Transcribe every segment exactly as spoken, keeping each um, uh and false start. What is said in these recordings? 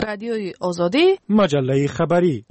رادیوی آزادی، مجله خبری.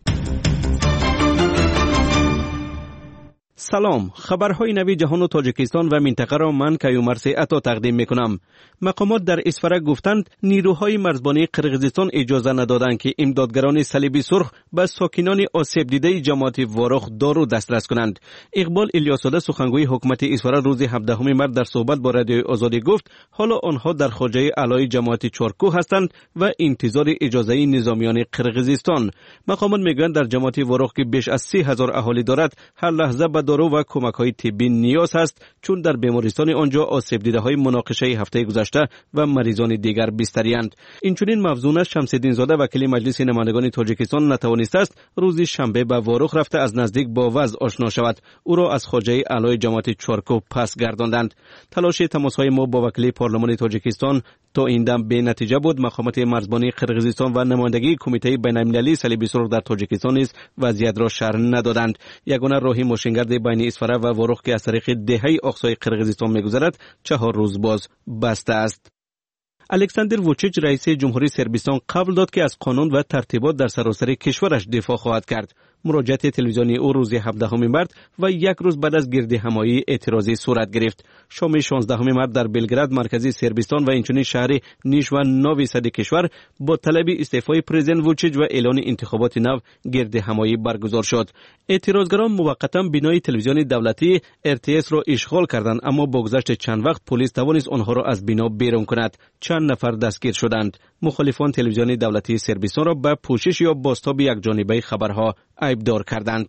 سلام، خبرهای نوی جهان و تاجیکستان و منطقه را من کیومرث عطا تقدیم میکنم. مقامات در اسفرک گفتند نیروهای مرزبانی قرقیزستان اجازه ندادند که امدادگران صلیبی سرخ به ساکنان آسیب دیده جماعت واروخ دارو دسترس کنند. اقبال الیاس‌زاده سخنگوی حکومت اسفرک روز هفدهم مارس در صحبت با رادیوی آزادی گفت حالا آنها در خواجه علای جماعت چارکوه هستند و انتظار اجازه نظامیان قرقیزستان. مقامات میگویند در جماعت واروخ که بیش از سی هزار اهالی دارد هر لحظه به دارو و کمک‌های طبی نیاز است، چون در بیمارستان آنجا آسیب دیده‌های مناقشه هفته گذشته و مریضان دیگر بستری‌اند. اینچنین مفزون شمس‌الدین زاده وکیل مجلس نمایندگان تاجیکستان نتوانسته است روز شنبه به واروخ رفته از نزدیک با وضع آشنا شود. او را از خواجه علای جماعت چارکوه پس گرداندند. تلاش تماس‌های ما با وکیل پارلمان تاجیکستان تا این دم به نتیجه بود. مقامات مرزبانی قرقیزستان و نمایندگی کمیته بین‌المللی صلیبی سرخ در تاجیکستان نیز وضعیت را شرح ندادند. یگانه راهی ماشینگرد بین اسفرک و واروخ که از طریق دهه اقصای قرقیزستان می‌گذرد چهار روز باز بسته است. الکساندر ووچیچ رئیس جمهوری صربستان قبول داد که از قانون و ترتیبات در سراسر کشورش دفاع خواهد کرد. مراجعه تلویزیونی او روز هفدهم مارس و یک روز بعد از گردهمایی اعتراضی صورت گرفت. شام شانزدهم مارس در بلگراد مرکزی صربستان و اینچنین شهر نیش و نوی صد کشور با طلب استعفای پرزیدنت ووچیچ و اعلان انتخابات نو گردهمایی برگزار شد. اعتراضگران موقتا بینای تلویزیون دولتی ار تی اس را اشغال کردند، اما با گذشت چند وقت پلیس توانست آنها را از بنا بیرون کند. چند نفر دستگیر شدند. مخالفان تلویزیون دولتی صربستان را به پوشش یا بازتاب یکجانبه خبرها عیبدار کردند.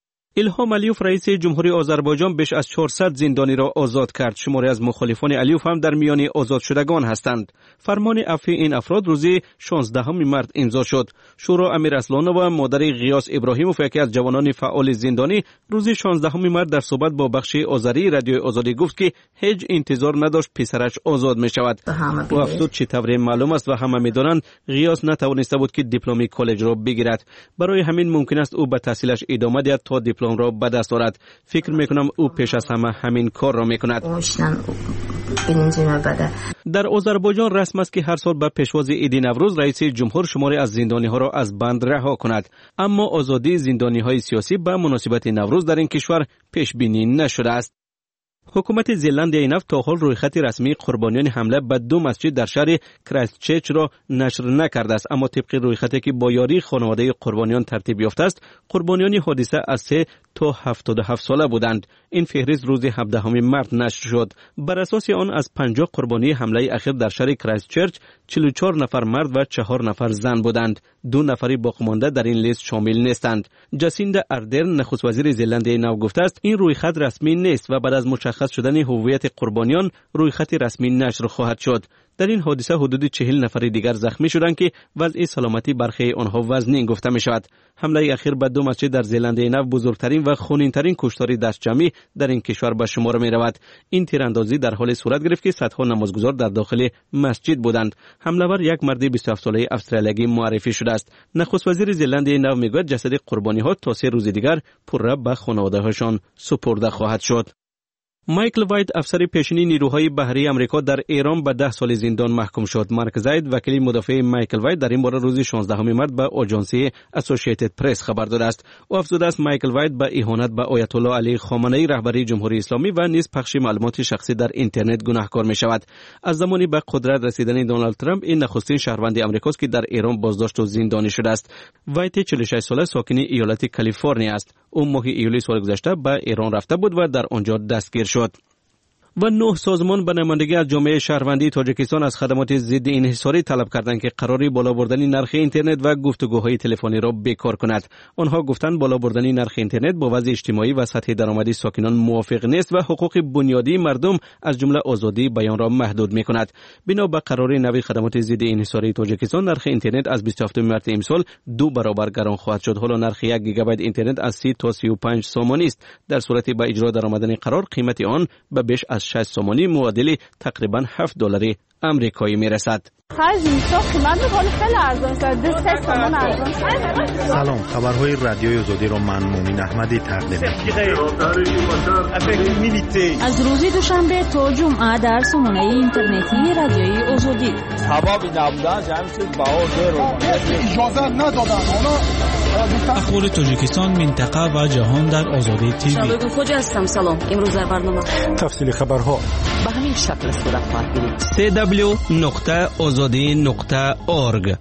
الهام علیوف رئیس جمهوری آذربایجان بیش از چهارصد زندانی را آزاد کرد. شماری از مخالفان علیوف هم در میان آزاد شدگان هستند. فرمان عفو این افراد روز شانزدهم مارس امضا شد. شورا امیر اصلانو و مادر غیاث ابراهیموف یکی از جوانان فعال زندانی روز شانزدهم مارس در صحبت با بخش آذری رادیوی آزادی گفت که هیچ انتظار نداشت پسرش آزاد می شود. او افزود چه طور معلوم است و همه میدانند غیاث نتوانسته بود که دیپلم کالج را بگیرد. برای همین ممکن است او به تحصیلش ادامه دهد تا دیپلم را به دست آورد. فکر میکنم او پیش از همه همین کار را میکند. در آذربایجان رسم است که هر سال به پیشواز عید نوروز رئیس جمهور شماری از زندانی ها را از بند رها کند، اما آزادی زندانی های سیاسی به مناسبت نوروز در این کشور پیش بینی نشده است. حکومت زلندیای نو تا حال رویخط رسمی قربانیان حمله به دو مسجد در شهر کرایستچرچ را نشر نکرده است، اما طبق رویخطی که با یاری خانواده قربانیان ترتیب یافته است، قربانیان حادثه از سه تا هفتاد و هفت ساله بودند. این فهرست روز هفدهم مارس نشر شد. بر اساس آن از پنجاه قربانی حمله اخیر در شهر کرایستچرچ چهل و چهار نفر مرد و چهار نفر زن بودند. دو نفری باقی‌مانده در این لیست شامل نیستند. جاسیندا اردرن نخست وزیر زلندیای نو گفته است این رویخط رسمی نیست و بعد از مشخص شدن هویت قربانیان رویخط رسمی نشر خواهد شد. در این حادثه حدود چهل نفر دیگر زخمی شدند که وضع سلامتی برخی آنها وزنی گفته می شود. حمله اخیر به دو مسجد در زلندیای نو بزرگترین و خونین‌ترین کشتار دست جمعی در این کشور به شمار می رود. این تیراندازی در حال صورت گرفت که صدها نمازگزار در داخل مسجد بودند. حمله‌ور یک مرد بیست و هفت ساله استرالیایی معرفی شده است. نخست وزیر زلندیای نو میگوید جسد قربانی‌ها تا سه روز دیگر پرره به خانواده‌هاشان سپرده خواهد شد. مایکل وایت افسر پیشینی نیروهای بحری آمریکا در ایران به ده سال زندان محکوم شد. مارک زاید وکیل مدافع مایکل وایت در این باره روز شانزدهم مارس به آژانسی اسوسییتد پرس خبر داده است. او افزوده است مایکل وایت به اهانت به آیت الله علی خامنه‌ای رهبری جمهوری اسلامی و نیز پخش معلومات شخصی در اینترنت گناهکار می شود. از زمانی به قدرت رسیدن دونالد ترامپ این نخستین شهروند آمریکاست که در ایران بازداشت و زندانی شده است. وایت چهل و شش ساله ساکن ایالت کالیفرنیا است. او ماه ایولی سال گذشته به ایران رفته بود و در آنجا دستگیر شد. و نه سازمان به نمایندگی از جامعه شهروندی تاجیکستان از خدمات ضد انحصاری طلب کردند که قراری بالا بردن نرخ اینترنت و گفتگوهای تلفنی را بیکار کند. آنها گفتند بالا بردن نرخ اینترنت با وضع اجتماعی و سطح درآمدی ساکنان موافق نیست و حقوق بنیادی مردم از جمله آزادی بیان را محدود می‌کند. بنا به قرار نوی خدمات ضد انحصاری تاجیکستان نرخ اینترنت از بیست و هفتم مارس امسال دو برابر گران خواهد شد. حالا نرخ یک گیگابایت اینترنت از سی تا سی و پنج سومانی است. در صورت به اجرا درآمدن قرار قیمت آن به بیش از شش سومانی معادل تقریبا هفت دلاری امریکایی می رسد. سلام، خبرهای رادیوی آزادی را من مومن احمدی تقدیم می‌کنم. از روز دوشنبه تا جمعه در سامانه اینترنتی رادیوی آزادی. سبب نبودن جمعیت بهار رو اجازه ندادن. اخبار تاجیکستان، منطقه و جهان در آزادی تیوی. شبکه خوجا هستم. سلام. امروز در برنامه تفصیل خبرها به همین شکل صورت خواهد گرفت. سی دبلیو نقطه آزادی نقطه اورگ.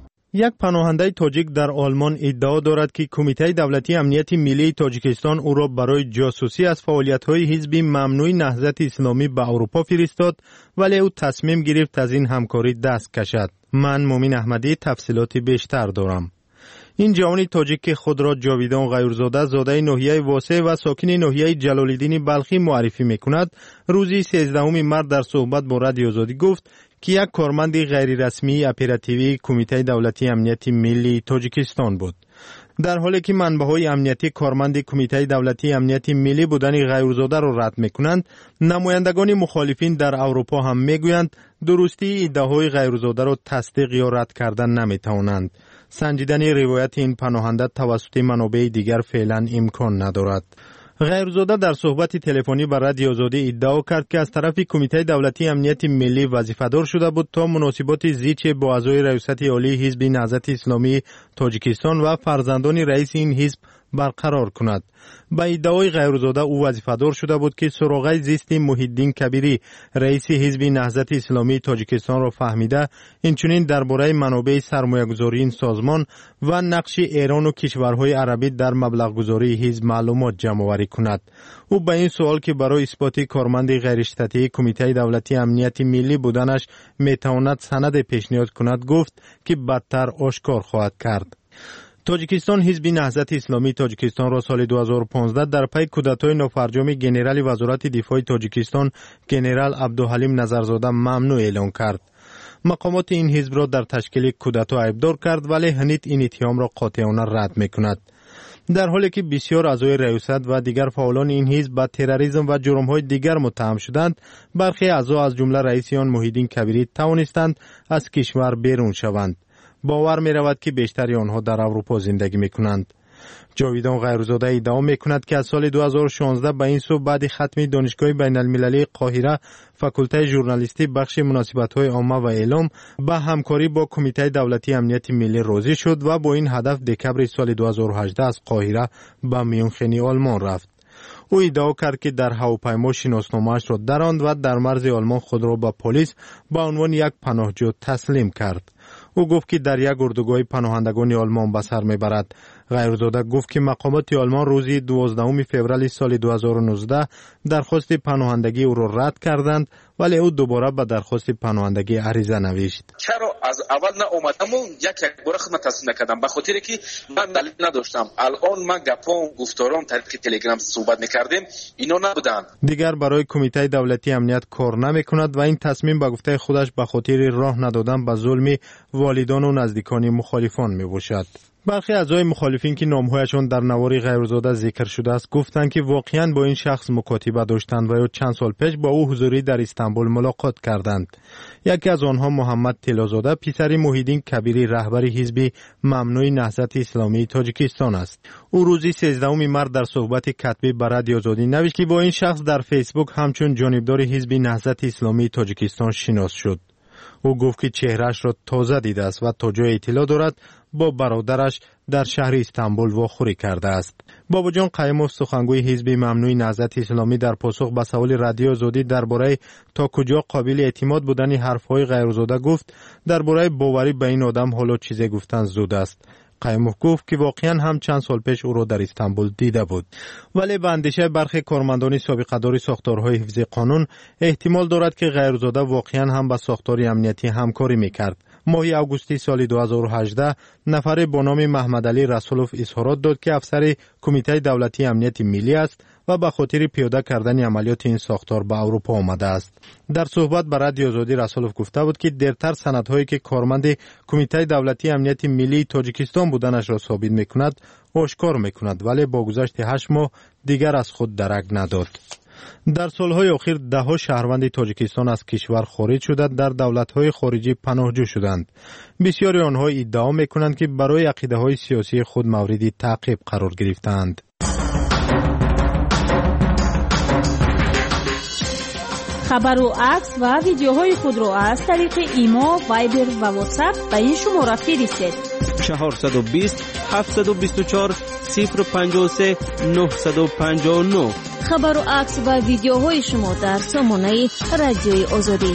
یک پناهنده تاجیک در آلمان ادعا دارد که کمیته دولتی امنیت ملی تاجیکستان او را برای جاسوسی از فعالیت‌های حزب ممنوع نهضت اسلامی به اروپا فرستاد، ولی او تصمیم گرفت از این همکاری دست کشد. من مومن احمدی تفصیلات بیشتر دارم. این جوان تاجیک که خود را جاویدان غیورزاده، زاده ناحیه واسه و ساکن ناحیه جلال‌الدین بلخی معرفی می‌کند، روز سیزدهم مارس در صحبت با رادیو آزادی گفت که یک کارمند غیر رسمی اپراتیوی کمیته دولتی امنیت ملی تاجیکستان بود. در حالی که منبع‌های امنیتی کارمند کمیته دولتی امنیت ملی بودن غیورزاده را رد می‌کنند، نمایندگان مخالفین در اروپا هم می‌گویند درستی ادعاهای غیورزاده را تصدیق یا رد کردن نمی‌توانند. سنجیدن روایت این پناهنده توسط منابع دیگر فعلا امکان ندارد. غیورزاده در صحبت تلفنی با رادیو آزادی ادعا کرد که از طرف کمیته دولتی امنیت ملی وظیفه‌دار شده بود تا مناسبات زیچ با اعضای ریاست عالی حزب نهضت اسلامی تاجیکستان و فرزندان رئیس این حزب برقرار کند. با ادعای غیورزاده او وظیفه‌دار شده بود که سراغ زیست محیدین کبیری رئیس حزب نهضت اسلامی تاجیکستان را فهمیده، اینچنین درباره منابع سرمایه‌گذاری این سازمان و نقش ایران و کشورهای عربی در مبلغ‌گذاری حزب معلومات جمع‌آوری کند. او به این سوال که برای اثبات کارمند غیر اشتراکی کمیته دولتی امنیت ملی بودنش میتواند سند پیشنهاد کند گفت که بدتر آشکار خواهد کرد. تاجیکستان حزب نهضت اسلامی تاجیکستان را سال دو هزار و پانزده در پی کودتای نافرجام گنرال وزارت دفاع تاجیکستان گنرال عبدالحلیم نظرزاده ممنوع اعلام کرد. مقامات این حزب را در تشکیل کودتا عیبدار کرد، ولی هنوز این اتهام را قاطعانه رد می‌کند. در حالی که بسیار اعضای ریاست و دیگر فعالان این حزب با تروریسم و جرم‌های دیگر متهم شدند، برخی اعضا از جمله رئیس آن محیدین کبیری توانستند از کشور بیرون شوند. باور می رود که بیشتری آنها در اروپا زندگی می کنند. جاویدان غیورزاده ادعا می کند که از سال دو هزار و شانزده به این سو بعد ختم دانشگاه بین المللی قاهره فاکولته ژورنالیستی بخش مناسبت‌های عامه و اعلام به همکاری با کمیته دولتی امنیت ملی راضی شد و با این هدف دکبر سال دو هزار و هجده از قاهره به میونخین آلمان رفت. او ادعا کرد که در هواپیما شناسنامه‌اش را دراند و در مرز آلمان خود را به پلیس به عنوان یک پناهجو تسلیم کرد. او گفت که در یک اردوگاه پناهندگان آلمان به سر میبرد. غیورزاده گفت که مقامات آلمان روز دوازدهم فوریه سال دو هزار و نوزده درخواست پناهندگی او را رد کردند، ولی او دوباره به درخواست پناهندگی عریضه نوشت. چرا از اول نه اومدم و یک یک بار خدمت تسلیم نکردم؟ به خاطر که من دلیل نداشتم. الان من گپام گفتارام طریق تلگرام صحبت میکردیم، اینا نبودن. دیگر برای کمیته دولتی امنیت کار نمیکند و این تصمیم به گفته خودش به خاطر راه ندادن به ظلم والدان و نزدیکان مخالفان میباشد. برخی اعضای مخالفین که نامهایشان در نوار غیورزاده ذکر شده است گفتند که واقعاً با این شخص مکاتبه داشتند و یا چند سال پیش با او حضوری در استانبول ملاقات کردند. یکی از آنها محمد طلازاده پسر محیدین کبیری رهبر حزب ممنوع نهضت اسلامی تاجیکستان است. او روز سیزدهم مارس در صحبت کتبی با رادیو آزادی نوشت که با این شخص در فیسبوک همچون جانبدار حزب نهضت اسلامی تاجیکستان شناس شد. او گفت که چهرهش را تازه دیده است و تا جای اطلاع دارد با برادرش در شهر استانبول واخوری کرده است. بابا جان قیموف سخنگوی حزب ممنوع نهضت اسلامی در پاسخ به سوال رادیو آزادی درباره تا کجا قابل اعتماد بودن حرفهای غیورزاده گفت درباره باوری به این آدم حالا چیزی گفتن زود است. قیموف گفت که واقعا هم چند سال پیش او را در استانبول دیده بود، ولی به اندیشه برخی کارمندان سابقه‌دار ساختارهای حفظ قانون احتمال دارد که غیورزاده واقعا هم با ساختار امنیتی همکاری میکرد. ماه آگوستی سال دو هزار و هجده نفر با نام محمد علی رسولوف اظهارات داد که افسر کمیته دولتی امنیت ملی است و به خاطر پیاده کردن عملیات این ساختار به اروپا آمده است. در صحبت با رادیو آزادی رسولوف گفته بود که دیرتر سندهایی که کارمند کمیته دولتی امنیت ملی تاجیکستان بودنش را ثابت میکند آشکار میکند، ولی با گذشت هشت ماه دیگر از خود درک نداد. در سالهای اخیر دهها شهروند تاجیکستان از کشور خارج شده در دولت‌های خارجی پناهجو شدند. بسیاری آنها ادعا می‌کنند که برای عقیده‌های سیاسی خود مورد تعقیب قرار گرفتند. خبر و عکس و ویدیوهای خود را از طریق ایما، وایبر و واتساپ به این شماره فرستید. چهارصد و بیست هفتصد و بیست و چهار صفر پنجاه و سه نهصد و پنجاه و نه. خبر و عکس و ویدیوهای شما در سامانه رادیوی آزادی.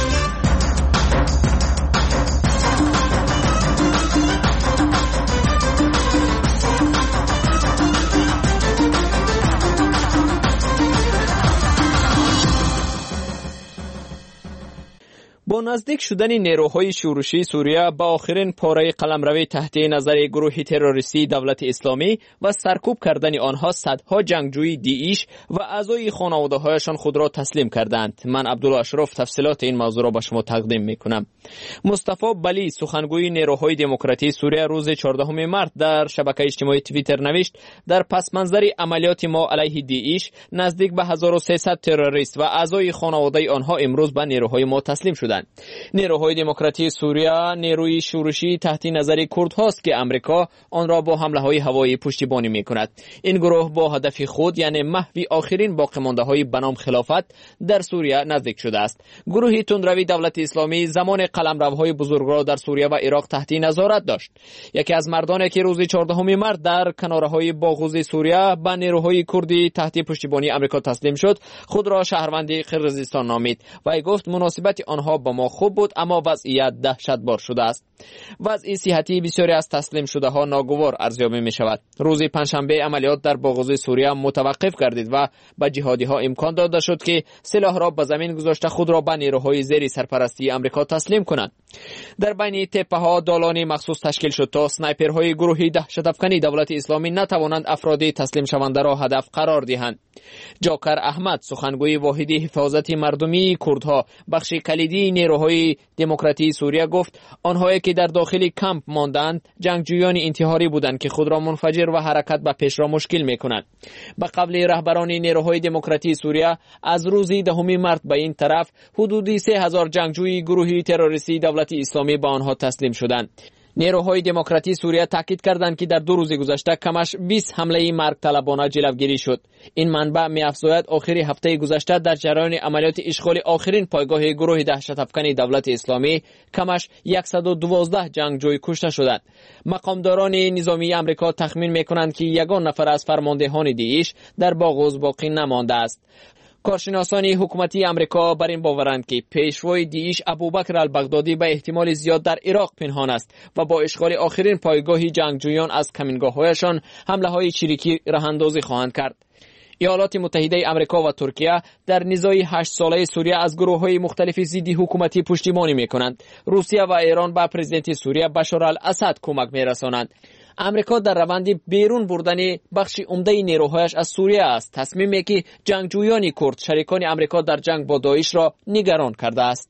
با نزدیک شدن نیروهای شورشی سوریه به آخرین پاره قلمروی تحت نظر گروه تروریستی دولت اسلامی و سرکوب کردن آنها صدها جنگجوی دیعش و اعضای خانواده‌هایشان خود را تسلیم کردند. من عبدالله اشرف تفصیلات این موضوع را به شما تقدیم میکنم. مصطفی بلی سخنگوی نیروهای دموکراتی سوریه روز چهاردهم مارس در شبکه اجتماعی توییتر نوشت در پس منظر عملیات ما علیه دیعش نزدیک به هزار و سیصد تروریست و اعضای خانواده آنها امروز به نیروهای ما تسلیم شدند. نیروهای دموکراتی سوریه نیروی شورشی تحت نظر کرد هاست که امریکا آن را با حمله های هوایی پشتیبانی می کند. این گروه با هدف خود یعنی محو آخرین باقی مانده های بنام خلافت در سوریه نزدیک شده است. گروه تندروی دولت اسلامی زمان قلمروهای بزرگ را در سوریه و عراق تحت نظارت داشت. یکی از مردانی که روز چهاردهم مارس در کنارهای باغوز سوریه به نیروهای کردی تحت پشتیبانی امریکا تسلیم شد خود را شهروند قرقیزستان نامید و گفت مناسبت آنها با ما خوب بود اما وضعیت دهشتبار شده است. وضع صحتی بسیاری از تسلیم شده ها ناگوار ارزیابی می شود. روز پنجشنبه عملیات در باغوز سوریه متوقف گردید و به جهادی ها امکان داده شد که سلاح را به زمین گذاشته خود را به نیروهای زیر سرپرستی امریکا تسلیم کنند. در بین تپه ها دالانی مخصوص تشکیل شد تا اسنایپرهای گروهی دهشت افکنی دولت اسلامی نتوانند افراد تسلیم شونده را هدف قرار دهند. جاکر احمد سخنگوی واحد حفاظت مردمی کردها بخش کلیدی نیروهای دموکراتی سوریه گفت آنهایی که در داخل کمپ ماندند جنگجویان انتحاری بودند که خود را منفجر و حرکت به پیش را مشکل میکنند. به قبل رهبران نیروهای دموکراتی سوریه از روز دهم مارس به این طرف حدود سه هزار جنگجوی گروهی تروریستی دولت اسلامی به آنها تسلیم شدند. نیروهای دموکراتی سوریه تاکید کردند که در دو روز گذشته کمش بیست حمله مرگ طلبانه جلوگیری شد. این منبع می‌افزاید آخر هفته گذشته در جریان عملیات اشغال آخرین پایگاه گروه دهشت افکنی دولت اسلامی کمش صد و دوازده جنگجوی کشته شدند. مقامداران نظامی آمریکا تخمین می‌کنند که یگان نفر از فرماندهان دیعش در باغوز باقی نمانده است. کارشناسان حکومتی امریکا بر این باورند که پیشوای دیعش ابوبکر البغدادی به احتمال زیاد در عراق پنهان است و با اشغال آخرین پایگاه جنگجویان از کمینگاه‌هایشان حمله‌های چریکی راه‌اندازی خواهند کرد. ایالات متحده آمریکا و ترکیه در نزاع هشت ساله سوریه از گروه‌های مختلف ضد حکومتی پشتیبانی می‌کنند. روسیه و ایران به پرزیدنت سوریه بشار الاسد کمک می‌رسانند. امریکا در روند بیرون بردن بخش عمده نیروهایش از سوریه است. تصمیمی که جنگجویان کرد شریکان امریکا در جنگ با داعش را نگران کرده است.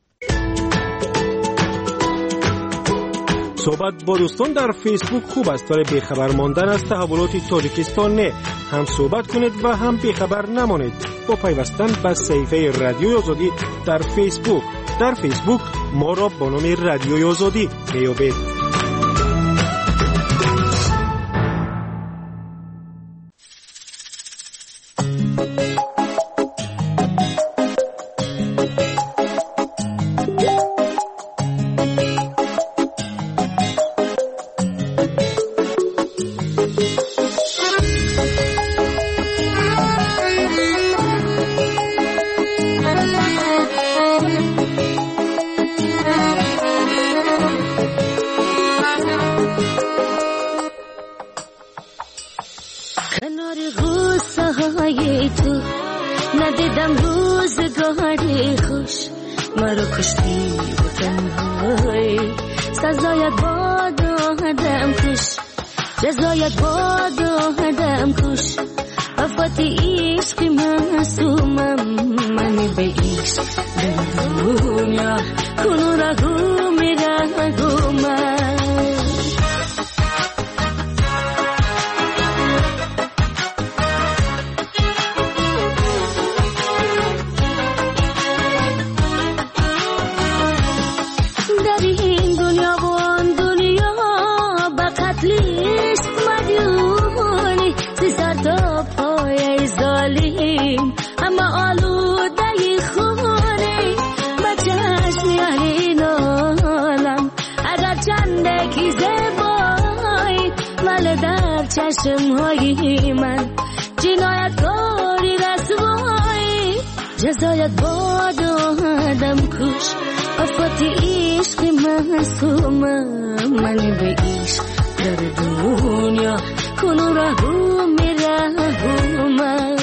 صحبت با دوستان در فیسبوک خوب است ولی بیخبر ماندن از تحولات تاجیکستان نه. هم صحبت کنید و هم بیخبر نمانید با پیوستن به صفحه رادیوی آزادی در فیسبوک. در فیسبوک ما را با نام رادیوی آزادی میابید. ندیدم روزگاری خوش مرا کشتی و تنهایی سزایت باد آدم کش جزایت باد آدم کش وفاتی عشق معصومم من به عشق دنیا کنو رگو میره رگو من زلزله در چشمهای من جنایتکاری رسوایی جزایت باد آدم کش آفات عشق معصومه من به عشق در دنیا کنو رهو میرهومه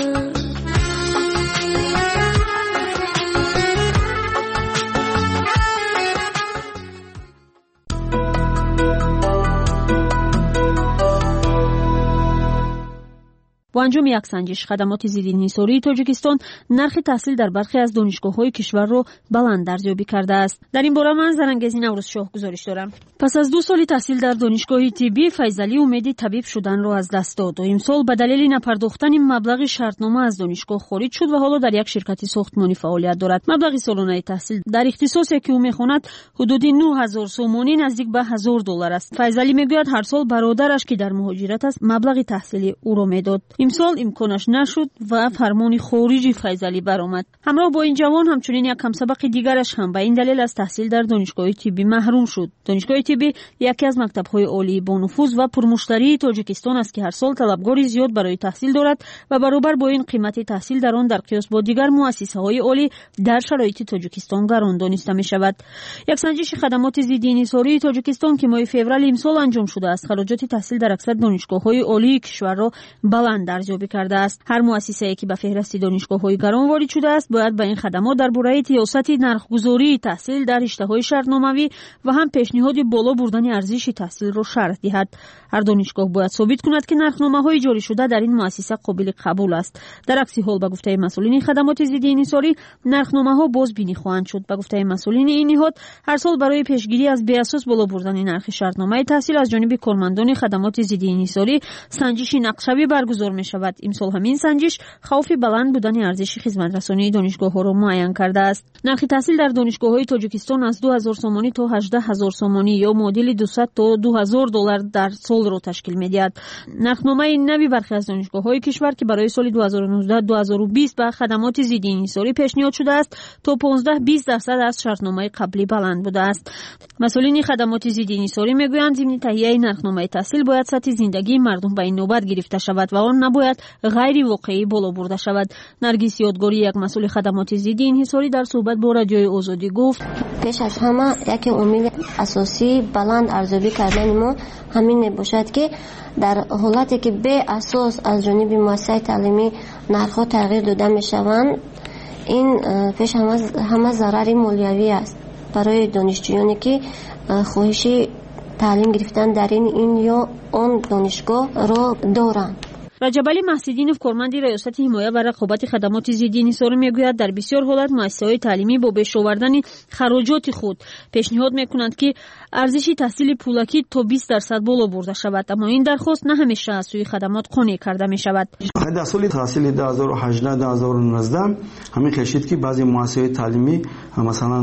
با انجام یک سنجش خدمات ضدانحصاری تاجیکستان نرخ تحصیل در برخی از دانشگاه‌های کشور را بلند ارزیابی کرده است. در این باره من زرنگزی نوروزشاه گزارش دارم. پس از دو سال تحصیل در دانشگاه طبی فیضعلی امید طبیب شدن را از دست داد و امسال به دلیل نپرداختن مبلغ شرطنامه از دانشگاه خارج شد و حالا در یک شرکت ساختمانی فعالیت دارد. مبلغ سالانه تحصیل در اختصاصی که او می‌خواند حدود نه هزار سومانی نزدیک به هزار دلار است. فیضعلی میگوید هر سال برادرش که در مهاجرت است مبلغ تحصیلی او را میداد. امسال امکانش نشد و فرمان خارجی فیضعلی برآمد. همراه با این جوان همچنین یک همسبق دیگرش هم به این دلیل از تحصیل در دانشگاه طبی محروم شد. دانشگاه طبی یکی از مکتب‌های عالی با نفوذ و پرمشتری تاجیکستان است که هر سال طلبگاری زیاد برای تحصیل دارد و برابر با این قیمت تحصیل در آن در قیاس با دیگر مؤسسه‌های عالی در شرایط تاجیکستان گران دانسته می‌شود. یک سنجش خدمات ضدانحصاری تاجیکستان که ماه فوریه امسال انجام شده است خراجات تحصیل در اکثر دانشگاه‌های عالی کشور را بلند ارزیابی کرده است. هر مؤسسه‌ای که به فهرست دانشگاه‌های گران وارد شده است باید به این خدمات درباره سیاست نرخ‌گذاری تحصیل در رشته‌های شرطنامه‌ای و هم پیشنهاد بالا بردن ارزش تحصیل را شرح دهد. هر دانشگاه باید ثابت کند که نرخنامه‌های جاری شده در این مؤسسه قابل قبول است. در عکس حال به گفته مسئولین خدمات ضدانحصاری نرخنامه‌ها بازبینی خواهند شد. به گفته مسئولین این نهاد هر سال برای پیشگیری از بی‌اساس بالا بردن نرخ شرطنامه تحصیل از جانب کارمندان خدمات ضدانحصاری سنجش نقشه‌ای برگزار می‌شود. امسال همین سنجش خوف بلند بودن ارزش خدمت‌رسانی دانشگاه‌ها را معین کرده است. نرخ تحصیل در دانشگاه‌های تاجیکستان از دو هزار سومانی تا هجده هزار سومانی یا معادل دویست تا دو هزار دلار در سال را تشکیل می‌دهد. نرخنامه نوی برخی از دانشگاه‌های کشور که برای سال دو هزار و نوزده تا دو هزار و بیست به خدمات ضدانحصاری پیشنهاد شده است تا پانزده تا بیست درصد از شرطنامه قبلی بلند بوده است. مسئولین خدمات ضدانحصاری میگویند ضمن تهیه نرخنامه تحصیل باید سطح زندگی مردم به این نوبت گرفته شود و آن نباید غیر واقعی بالا برده شود. نرگس یادگاری یک مسئول خدمات ضدانحصاری در صحبت با رادیوی آزادی گفت پیش از همه یک امید اساسی بلند ارزیابی کردن ما همین میباشد که در حالتی که به اساس از جانب مؤسسه تعلیمی نرخ‌ها تغییر داده میشوند این پیش همه همه ضرر مالیوی است برای دانشجویانی که خواهش تعلیم گرفتن در این این یا آن دانشگاه را دارند. رجب علی محسودینوف کارمند ریاست حمایت و رقابت خدمات ضدانحصاری میگوید در بسیار حالت مؤسسه‌های تعلیمی با بیش آوردن خراجات خود پیشنهاد میکنند که ارزش تحصیل پولکی تا بیست درصد بالا برده شود، اما این درخواست نه همیشه از سوی خدمات قانع کرده می شود. در سال تحصیل دو هزار و هجده دو هزار و نوزده همین خشید که بعضی مؤسسه‌های تعلیمی مثلا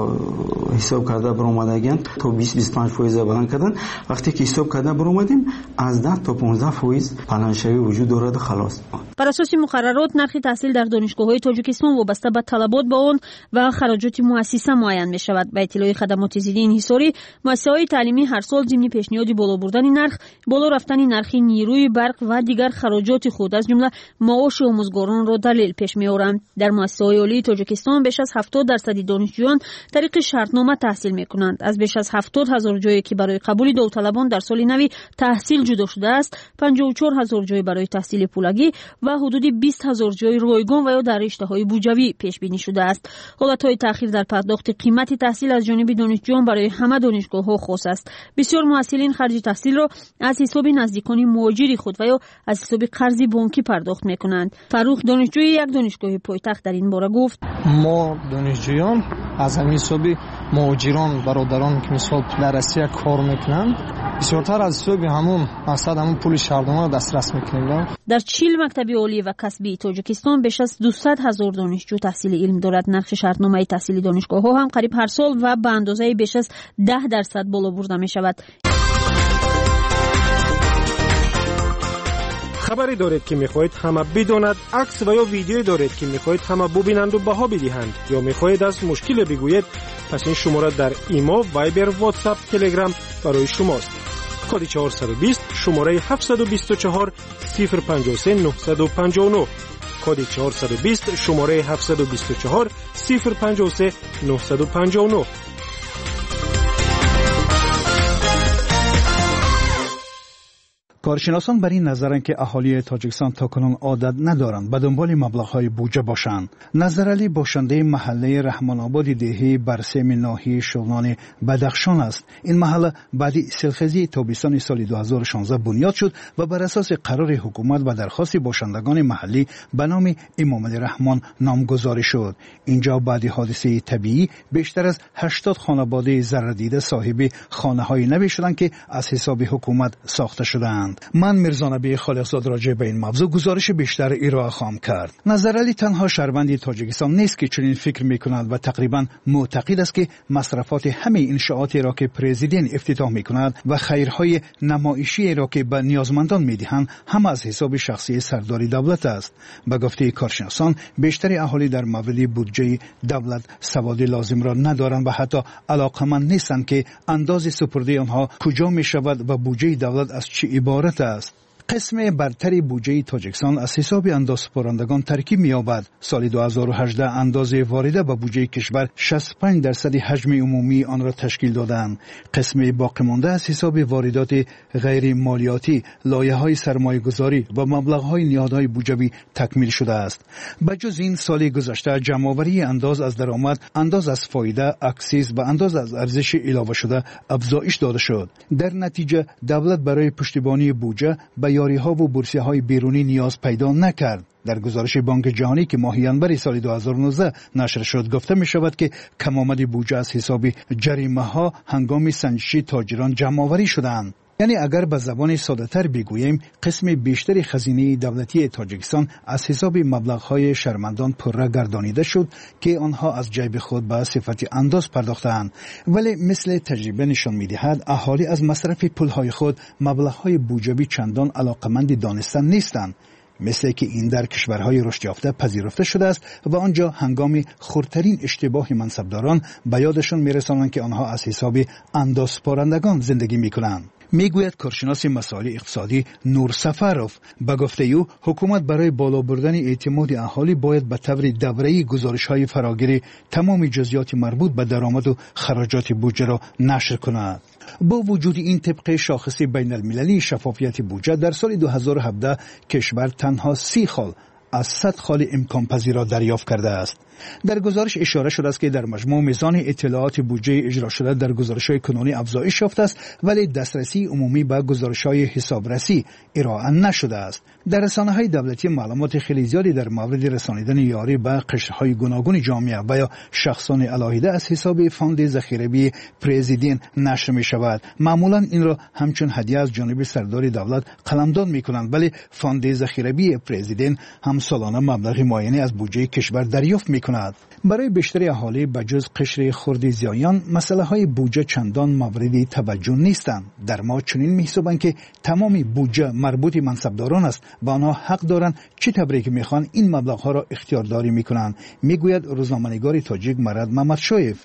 حساب کرده برآمدگن تا بیست بیست و پنج فیصد بلند کردن. وقتی که حساب کرده برآمدیم از ده تا پانزده فیصد بلندشوی وجود دارد خلاص. بر اساس مقررات نرخ تحصیل در دانشگاه‌های تاجیکستان وابسته به طلبات با آن و خراجات مؤسسه معین می شود. به اطلاع خدمات ضدانحصاری مؤسسه‌های تعلیمی هر سال ضمن پیشنهاد بالا بردن نرخ، بالا رفتن نرخ نیروی برق و دیگر خراجات خود از جمله معاش آموزگاران را دلیل پیش می‌آورند. در مؤسسه‌های عالی تاجیکستان بیش از هفتاد درصد دانشجویان طریق شرطنامه تحصیل می‌کنند. از بیش از هفتاد هزار جایی که برای قبول داوطلبان در سال نو تحصیل جدا شده است، پنجاه و چهار هزار جای برای تحصیل پولگی و حدود بیست هزار جای رایگان و یا در رشته‌های بودجوی پیش بینی شده است. حالت‌های تأخیر در پرداخت قیمت تحصیل از جانب دانشجویان برای همه دانشگاه‌ها خاص است. بسیار مؤسسین خرج تحصیل را از حساب نزدیکان مهاجری خود و یا از حساب قرض بانکی پرداخت می‌کنند. فروخ دانشجوی یک دانشگاه پایتخت در این باره گفت: ما دانشجویان از همین حساب مهاجران برادران که مثلا در روسیه کار می‌کنند بسیارتر از حساب همون اصلا همون پول شهرداری را دسترس می‌کنیم. در چهل مکتب عالی و کسبی تاجیکستان بیش از دویست هزار دانشجو تحصیل علم دارد. نرخ شرطنامه تحصیلی دانشگاه‌ها هم قریب هر سال و به اندازه بیش از ده درصد بالا برده می‌شود. خبری دارید که می‌خواهید همه بداند، عکس و یا ویدیویی دارید که می‌خواهید همه ببینند و بها بدهند، یا می‌خواهید از مشکل بگویید، پس این شماره در ایما، وایبر، واتساپ، تلگرام برای شماست. کد چهارصد و بیست شماره هفتصد و بیست و چهار صفر پنجاه و سه نهصد و پنجاه و نه کد چهارصد و بیست شماره هفتصد و بیست و چهار صفر پنجاه و سه نهصد و پنجاه و نه. کارشناسان بر این نظرند که اهالی تاجیکستان تاکنون عادت ندارند به دنبال مبلغ‌های بودجه باشند. نظرعلی باشنده محله رحمان آباد دهی برسیم ناحیه شغلان بدخشان است. این محله بعد سیلخزی تابستان سال دو هزار و شانزده بنیاد شد و بر اساس قرار حکومت و درخواست باشندگان محلی به نام امام علی رحمان نامگذاری شد. اینجا بعد حادثه طبیعی بیشتر از هشتاد خانواده ضرر دیده صاحب خانه‌های نو شدند که از حساب حکومت ساخته شدند. من میرزانبی خالقزاد راجع به این موضوع گزارش بیشتر ارائه خواهم کرد. نظرعلی تنها شهروند تاجیکستان نیست که چنین فکر میکند و تقریبا معتقد است که مصرفات همه انشاءاتی را که پرزیدنت افتتاح میکند و خیرهای نمایشی را که به نیازمندان میدهند هم از حساب شخصی سرداری دولت است. به گفته کارشناسان بیشتر اهالی در مورد بودجه دولت سواد لازم را ندارند و حتی علاقمند نیستند که انداز سپرده آنها کجا میشود و بودجه دولت از چه عبارت است. قسم برتری بودجه تاجیکستان از حساب اندازه‌پرندگان ترکیب می‌یابد. سال دو هزار و هجده اندازه وارده به بودجه کشور شصت و پنج درصد حجم عمومی آن را تشکیل دادند. قسم باقی مانده از حساب واردات غیر مالیاتی، لایحه‌های سرمایه‌گذاری و مبلغ‌های نیازهای بودجوی تکمیل شده است. بجز این سال گذشته جمع‌آوری انداز از درآمد، انداز از فایده، اکسیز و انداز از ارزش اضافه شده افزایش داده شد. در نتیجه دولت برای پشتیبانی بودجه به یاری‌ها و بورسیه‌های بیرونی نیاز پیدا نکرد. در گزارش بانک جهانی که ماه ژانویه سال دو هزار و نوزده نشر شد گفته می شود که کمآمد بودجه از حساب جریمه‌ها هنگام سنجشی تاجران جمع‌آوری شدند. یعنی اگر به زبان ساده‌تر بگوییم قسم بیشتر خزینه دولتی تاجیکستان از حساب مبلغ‌های شهروندان پره گردانیده شد که آنها از جیب خود به صفت انداز پرداختند. ولی مثل تجربه نشان می‌دهد اهالی از مصرف پول‌های خود مبلغ‌های بودجوی چندان علاقمند دانستن نیستند. مثل که این در کشورهای رشد یافته پذیرفته شده است و آنجا هنگام خردترین اشتباه منصبداران به یادشان می‌رسانند که آنها از حساب اندازپارندگان زندگی می‌کنند. میگوید کارشناس مسائل اقتصادی نور سفروف. به گفته او حکومت برای بالا بردن اعتماد اهالی باید به طور دوره‌ای گزارش‌های فراگیر تمام جزئیات مربوط به درآمد و خراجات بودجه را نشر کند. با وجود این طبق شاخص بین المللی شفافیت بودجه در سال دو هزار و هفده کشور تنها سی خال از صد خال امکان پذیر را دریافت کرده است. در گزارش اشاره شده است که در مجموع میزان اطلاعات بودجه اجرا شده در گزارش‌های کنونی افزایش یافته است ولی دسترسی عمومی به گزارش‌های حسابرسی ارائه نشده است. در رسانه‌های دولتی معلومات خیلی زیادی در مورد رسانیدن یاری به قشرهای گوناگون جامعه و یا شخصان علاهیده از حساب فاند ذخیره‌ای پرزیدنت نشر می‌شود. معمولاً این را همچون هدیه از جانب سردار دولت قلمداد می‌کنند ولی فاند ذخیره‌ای پرزیدنت هم سالانه مبلغ معینی از بودجه کشور دریافت می‌کند. برای بیشتر اهالی بجز قشر خرد زیایان مسئله های بودجه چندان مورد توجه نیستند. در ما چنین می‌حسابند که تمام بودجه مربوط منصبداران است و آنها حق دارند چه طوری که می‌خوان این مبلغ ها را اختیارداری می‌کنند. میگوید روزنامه‌نگار تاجیک مراد محمدشویف.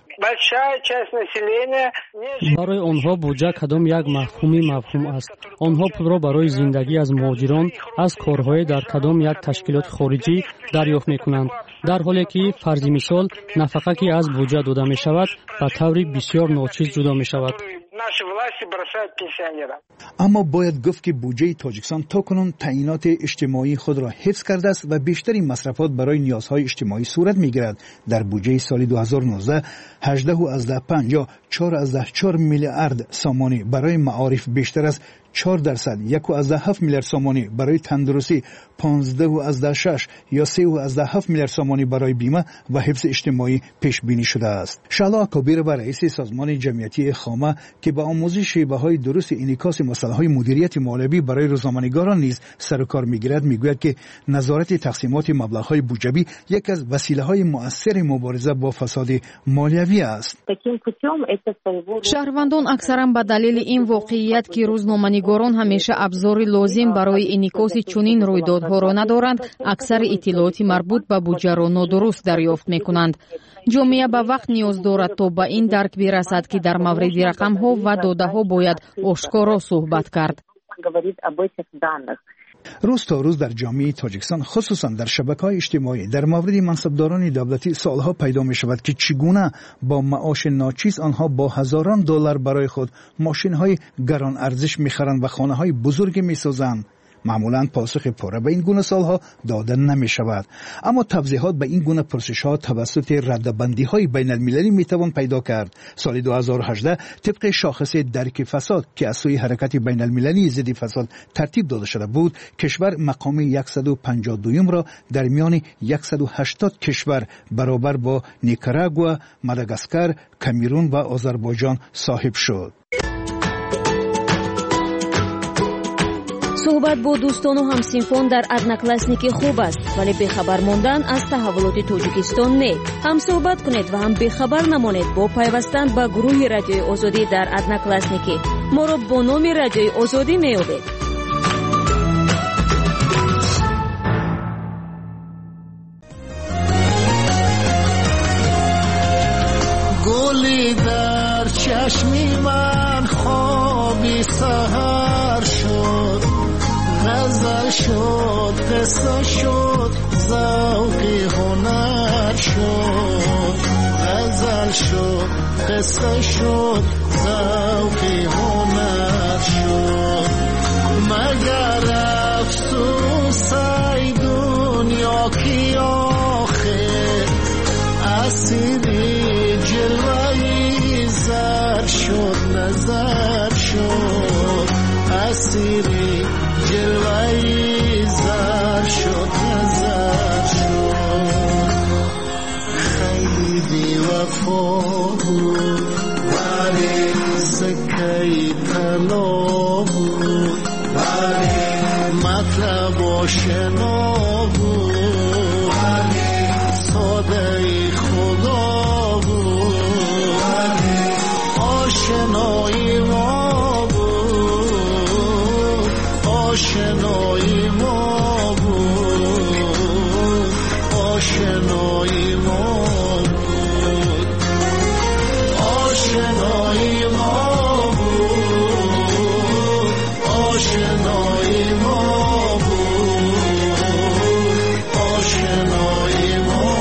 برای آنها بودجه کدام یک مفهومی مفهوم است. آنها پول را برای زندگی از مهاجران از کارهای در کدام یک تشکیلات خارجی دریافت می‌کنند. در حالی که فرض مثال نفقه که از بودجه داده می شود به طور بسیار ناچیز جدا می شود. اما باید گفت که بودجه تاجیکستان تاکنون تعیینات اجتماعی خود را حفظ کرده است و بیشترین مصرفات برای نیازهای اجتماعی صورت می‌گیرد. در بودجه سال دو هزار و نوزده هجده و پنج یا چهار و چهار میلیارد سامانی برای معارف بیشتر از چهار درصد، یک و هفت میلیارد سامانی برای تندرستی، پانزده و شش یا سه و هفت میلیارد سامانی برای بیمه و حفظ اجتماعی پیش بینی شده است. شعلا کبیر و رئیس سازمان جمعیتی خامه که با آموزش شیوه‌های درست انعکاس مسائل مدیریت مالیاتی برای روزنامه‌نگاران نیز سر و کار می‌گیرد میگوید که نظارت تقسیمات مبلغ‌های بودجوی یک از وسیله‌های مؤثر مبارزه با فساد مالیاتی است. شهروندان اکثرا به دلیل این واقعیت که روزنامه‌نگاران همیشه ابزار لازم برای انعکاس چنین رویدادها را ندارند، اکثر اطلاعات مربوط به بودجه را نادرست دریافت می‌کنند. جامعه به وقت نیاز دارد تا به این درک برسد که در مورد رقم‌ها و ва додаҳо бояд ошкоро суҳбат кард. روز تا روز در جامعه تاجیکستان خصوصا در شبکه‌های اجتماعی در مورد منصبداران دولتی سوالها پیدا می شود که چگونه با معاش ناچیز آنها با هزاران دلار برای خود ماشین‌های گران ارزش می‌خرند و خانه‌های بزرگ می‌سازند. معمولا پاسخ پوره به این گونه سوالها داده نمی شود، اما توضیحات به این گونه پرسش ها توسط ردبندی های بین المللی می توان پیدا کرد. سال دو هزار و هجده طبق شاخص درک فساد که از سوی حرکت بین المللی ضد فساد ترتیب داده شده بود، کشور مقام صد و پنجاه و دو را در میان صد و هشتاد کشور برابر با نیکاراگوآ، ماداگاسکار، کامرون و آذربایجان صاحب شد. صحبت با دوستان و همسینفان در одноклассники خوب است، ولی بخبر ماندن از تحولات تاجیکستان نه. هم صحبت کنید و هم بخبر نمانید با پیوستن به گروه رادیوی آزادی در одноклассники. ما را با نام رادیوی آزادی میابید. گلی در چشمی من خوابی سحر شد، غزل شد، قصه شد، ذوقی هنر شد. غزل شد، قصه شد، ذوقی هنر شد. مگر افسوس ای دنیا کی آخر اسیری جلوهی زر شد، نظر شد. اسیری جلوهی زر شد، نظر شد. خیلی بی وفا بود ولی سکهی طلا بود، ولی مطلب آشنا بود، ولی ساده خدا بود، ولی آشنایی ما بود، آشنایی ما بود، آشنایی ما بود، آشنایی ما بود، آشنایی ما بود، آشنایی ما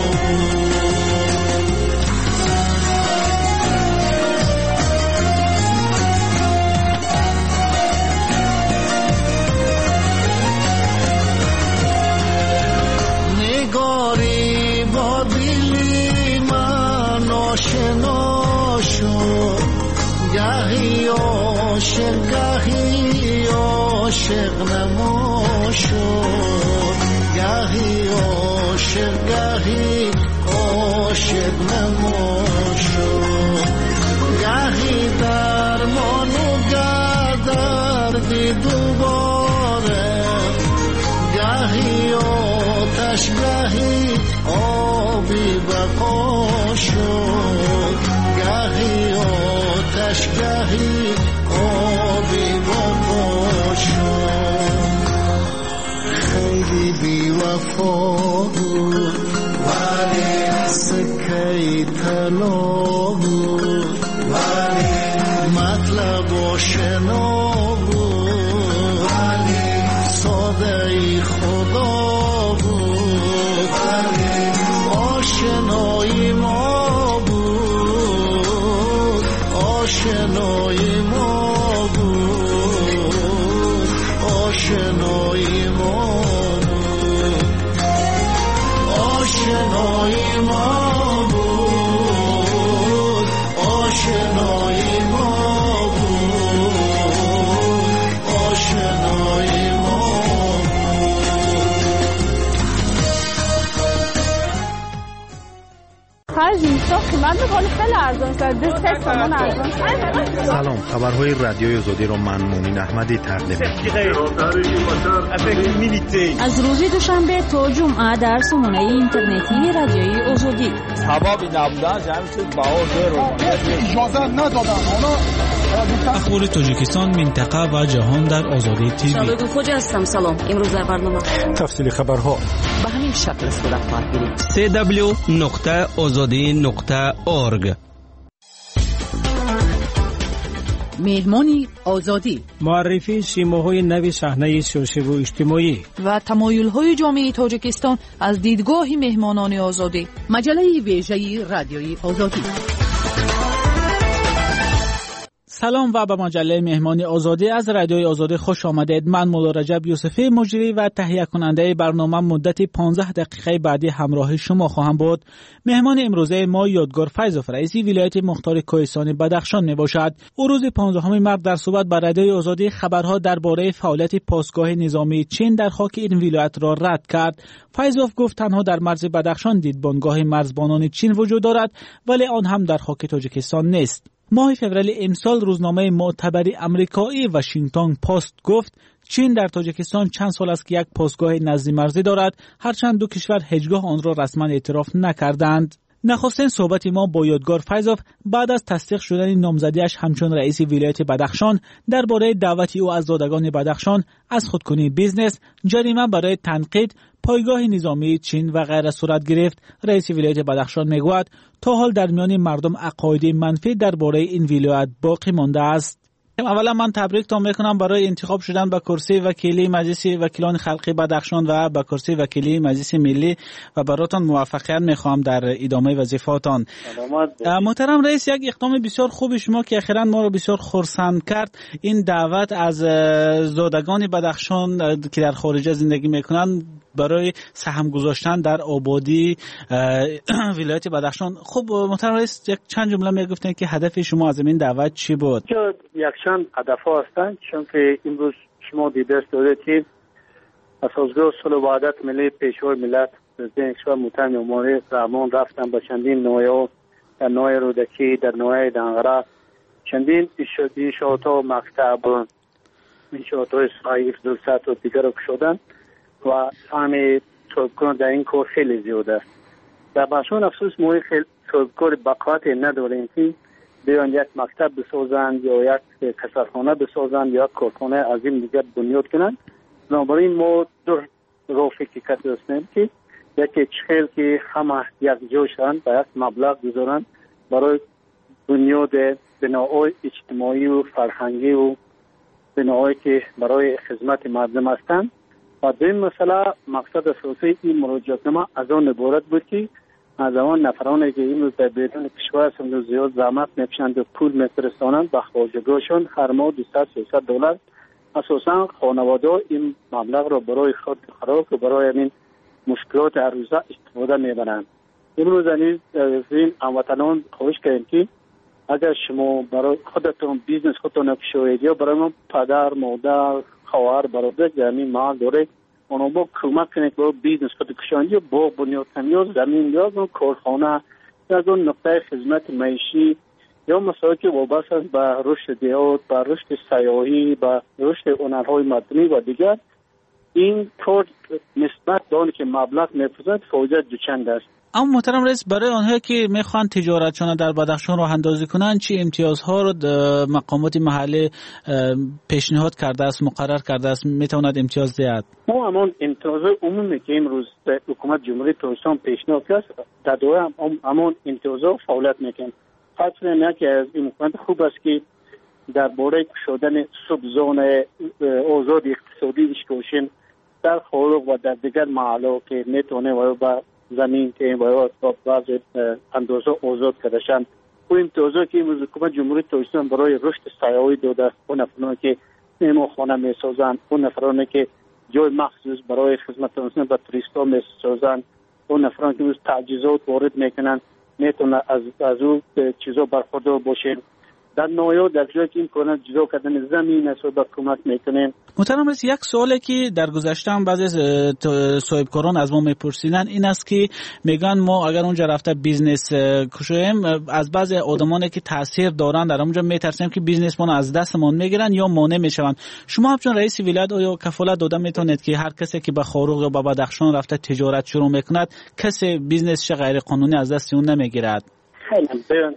آشنا شد. گاهی عاشق گاهی عاشق نما شد، گاهی عاشق گاهی عاشق نما شد. گاهی درمان و گه دردی دوباره، گاهی آتش گاهی آبی بقا شد، گاهی آتش گاهی آبی بقا شد. خیلی بی وفا بود ولی سکهی طلا بود، ولی مطلب آشنا بود، ولی ساده خدا بود، ولی آشنایی ما بود، آشنایی ما بود، آشنایی ما بود، آشنایی ما بود، آشنایی ما بود، آشنایی ما. سلام، خبرهای رادیوی آزادی را من مومن احمدی تقدیم می‌کنم. از روز دوشنبه تا جمعه در سامانه اینترنتی رادیوی آزادی. سببی نبودن جمعی شد باور رو اجازه ندادن. اخبار تاجیکستان، منطقه و جهان در آزادی تیوی. شاگرد خوجا هستم. سلام. امروز در برنامه تفصیل خبرها به همین شکل صورت خواهد گرفت. سی دبلیو نقطه آزادی نقطه اورگ. مهمانی آزادی، معرفی سیماهای نوی صحنه سیاسی و اجتماعی و تمایل‌های جامعه تاجیکستان از دیدگاه مهمانان آزادی. مجله ویژه رادیوی آزادی. سلام و به مجله مهمانی آزادی از رادیوی آزادی خوش آمدید. من مولا رجب یوسفی مجری و تهیه کننده برنامه مدت پانزده دقیقه بعدی همراه شما خواهم بود. مهمان امروزه ما یادگار فیضوف رئیس ولایت مختار کوهستان بدخشان می باشد. او روز پانزدهم مارس در صحبت با رادیوی آزادی خبرها درباره فعالیت پاسگاه نظامی چین در خاک این ولایت را رد کرد. فیضوف گفت تنها در مرز بدخشان دیدبانگاه مرزبانان چین وجود دارد ولی آن هم در خاک تاجیکستان نیست. ماه فوریه امسال روزنامه معتبری امریکایی واشنگتن پست گفت چین در تاجیکستان چند سال است که یک پاسگاه نزدی مرزی دارد، هرچند دو کشور هیچگاه آن را رسما اعتراف نکردند. نخستین صحبت ما با یادگار فیضوف بعد از تصدیق شدن نامزدیش همچون رئیس ولایت بدخشان درباره دعوت او از زادگان بدخشان از خودکنی بیزنس، جریمه برای تنقید پایگاه نظامی چین و غیره صورت گرفت. رئیس ولایت بدخشان میگوید تا حال در میان مردم عقاید منفی درباره این ولایت باقی مانده است. اولا من تبریکتان میکنم برای انتخاب شدن به کرسی وکیلی مجلس وکیلان خلقی بدخشان و به کرسی وکیلی مجلس ملی و براتون موفقیت میخوام در ادامه وظیفه‌تان. محترم رئیس، یک اقدام بسیار خوب شما که اخیراً ما رو بسیار خرسند کرد، این دعوت از زادگان بدخشان که در خارج زندگی میکنن برای سهم گذاشتن در آبادی ولایت بدخشان. خب محترم رئیس، یک چند جمله میگفتن که هدف شما از این دعوت چی بود؟ یک چند هدف هستند، چون که امروز شما دیده دارید که اساسگاه صلح و وحدت ملی پیشور ملت پرزیدنت کشور محترم عمری رحمان رفتن به چندین نوعه در نوع رودکی، در نوع دنغره، چندین انشاءات و مکتب، انشاءات های صحیف درست و دیگر رو شدن و همه صحبکان در این کار خیلی زیاد است. در بخشان افسوس ما خیلی صحبکار بقایت نداریم که بیان یک مکتب بسازند یا یک کسرخانه بسازند یا یک کارخانه عظیم دیگر بنیاد کنند. بنابراین ما دو رو فکر کرده هستیم که یکی چخیل که همه یک جا شدند و یک مبلغ گذارند برای بنیاد بناهای اجتماعی و فرهنگی و بناهایی که برای خدمت مردم هستند. و دویم مسئله مقصد اساسی این مراجعتنامه از آن عبارت بود که از آن نفرانی که این روز در بیرون کشور هستند زیاد زحمت میکشند و پول میفرستانند به خواجگاهشان هر ماه دویست سیصد دلار اساسا خانواده این مبلغ را برای خود خراب و برای این مشکلات هر روزه استفاده میبرند. امروز از این هموطنان خواهش کردیم که اگر شما برای خودتون بیزنس خودتون نکشوید یا برای ما پدر مادر خواهر برادر یعنی محل داره اونا با کمک کنید با بیزنس خود کشاندی یا با بنیاد کنی یا زمین یا کارخانه یا از اون نقطه خدمت معیشی یا مسائلی که وابسته است به رشد دیهات، به رشد سیاحی، به رشد هنرهای مدنی و دیگر، این کار نسبت به آنی که مبلغ می‌پردازد فایده دوچند است. اما محترم رئیس، برای آنها که میخوان تجارتشان در بدخشان راه اندازی کنند چه امتیازها رو مقامات محلی پیشنهاد کرده است، مقرر کرده است، میتواند امتیاز دهد؟ ما همان امتیاز عمومی که امروز حکومت جمهوری تاجیکستان پیشنهاد کرد در دوره همان امتیازها فعالیت میکنند. خاطر اینه که از این حکومت خوب است که درباره شدن سبزون آزاد اقتصادی اشکوشن در خارج و در دیگر محلات که میتونه و با زمین که باید با بعض اندازه آزاد کردشن و امتیازها که امروز حکومت جمهوری تاجیکستان برای رشد سیاحی داده است، اون نفرانی که مهمانخانه میسازند، اون نفرانی که جای مخصوص برای خدمت رساندن به توریست‌ها میسازند، اون نفرانی که امروز تجهیزات وارد میکنند میتونه از از اون چیزا برخوردار باشه. در نوعیات در جایی که این کنند جدا کردن زمین است و با کمک میکنیم. محترم رئیس، یک سوالی که در گذشته هم بعضی صاحبکاران از ما میپرسیدن این است که میگن ما اگر اونجا رفته بیزنس کشویم از بعضی آدمانی که تاثیر دارن در اونجا میترسیم که بیزنس ما از دستمون میگیرن یا مانع میشون. شما همچون رئیس ولایت آیا کفالت داده میتونید که هر کسی که به خاروق یا به بدخشان رفته تجارت شروع میکند کسی بیزنس غیر قانونی از دست اون نمیگیرد؟ خیلی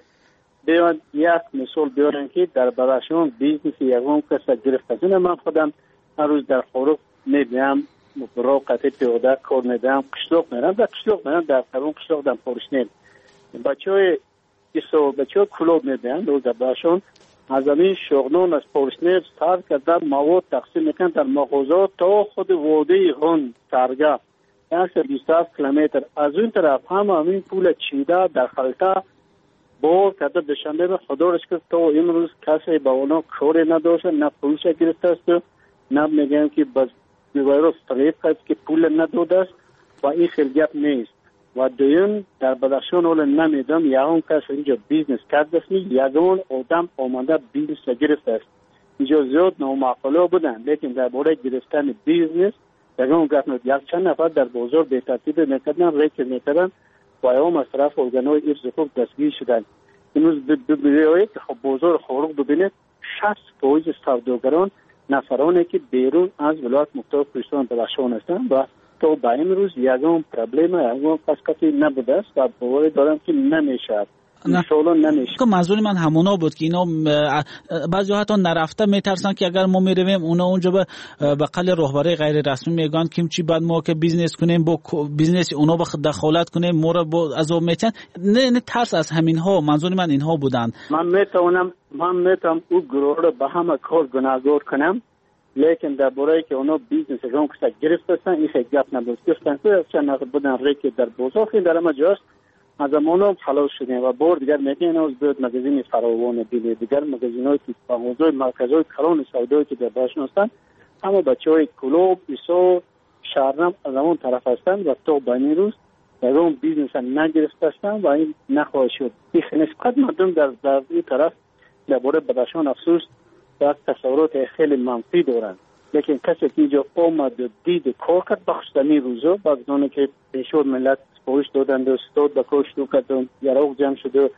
بیاد یک مثال بیارن که در بدخشان بیزنس یکم کس گرفت از این من خودم هر روز در خاروق میبینم برای قطع پیاده کار میدم، قشلاق میرم در قشلاق میرم در قرون قشلاق در پارشنیل بچه های ایسا بچه های کلوب میبینم در بدخشان از همین شغلان از پورشنیف سر کرده مواد تقسیم میکنن در مغازات تا خود وادی هون سرگاه یک بیست و هفت کیلومتر. از اون طرف هم همین پول چیده در خلطه بار کرده بشنده به خدا رش کرد تا امروز کسی با اونا کاری نداشته، نه پولش گرفته است، نه میگن که بس بیویروس فریب کرد که پول نداده است و این خیلی گپ نیست. و دویم در بدخشان اول نمیدم یکم کس اینجا بیزنس کرده است، یکم آدم آمده بیزنس گرفته است. اینجا زیاد نامعقوله بودن، لیکن در باره گرفتن بیزنس یکم گپ نید. یک چند نفر در بازار به ترتیب میکردن، ریک میکردن و ایام از طرف ارگانهای ارز خوب دستگیر شدن. امروز ببینید که خب بازار خارق ببینید شصت فیصد سوداگران نفرانی که بیرون از ولایت مختار کوهستان بدخشان هستند و تا به امروز یکم پرابلم یکم پس کسی نبوده است و باور دارم که نمیشه. انشالله نمیشه. که منظور من همونا بود که اینا بعضی حتی نرفته میترسن که اگر ما میرویم اونا اونجا به بقل رهبری غیر رسمی میگن که چی بعد ما که بیزنس کنیم با بیزنس اونا به دخالت کنیم ما رو با از اون میتن نه نه ترس از همین ها. منظور من اینها بودن. من میتونم من میتونم او گروه رو به همه کار گناهگار کنم، لیکن در باره که اونا بیزنس اگرام کسا گرفتن این خیلی گپ نبود. گفتن که چند نقل بودن ریکی در بازار خیلی در همه جاست از امانم خلاص شدیم و بار دیگر میگن از بیاد مگزین فراوان دیگه دیگر مگزین های که موضوع مرکز های کلان سودایی که در باشن هستن همه بچه های کلوب ایسو شهرنم از همون طرف هستن و تا بانی روز در اون بیزنس نگرفت هستن و این نخواهد شد. این نسبت مردم در, در این طرف در باره بدخشان افسوس در تصورات خیلی منفی دارن، لیکن کسی که اینجا آمد و دید کار کرد بخشتنی روزا بگذانه که پیشور ملت سپوش دادند و ستاد به کار شروع کردن یراق جمع شد و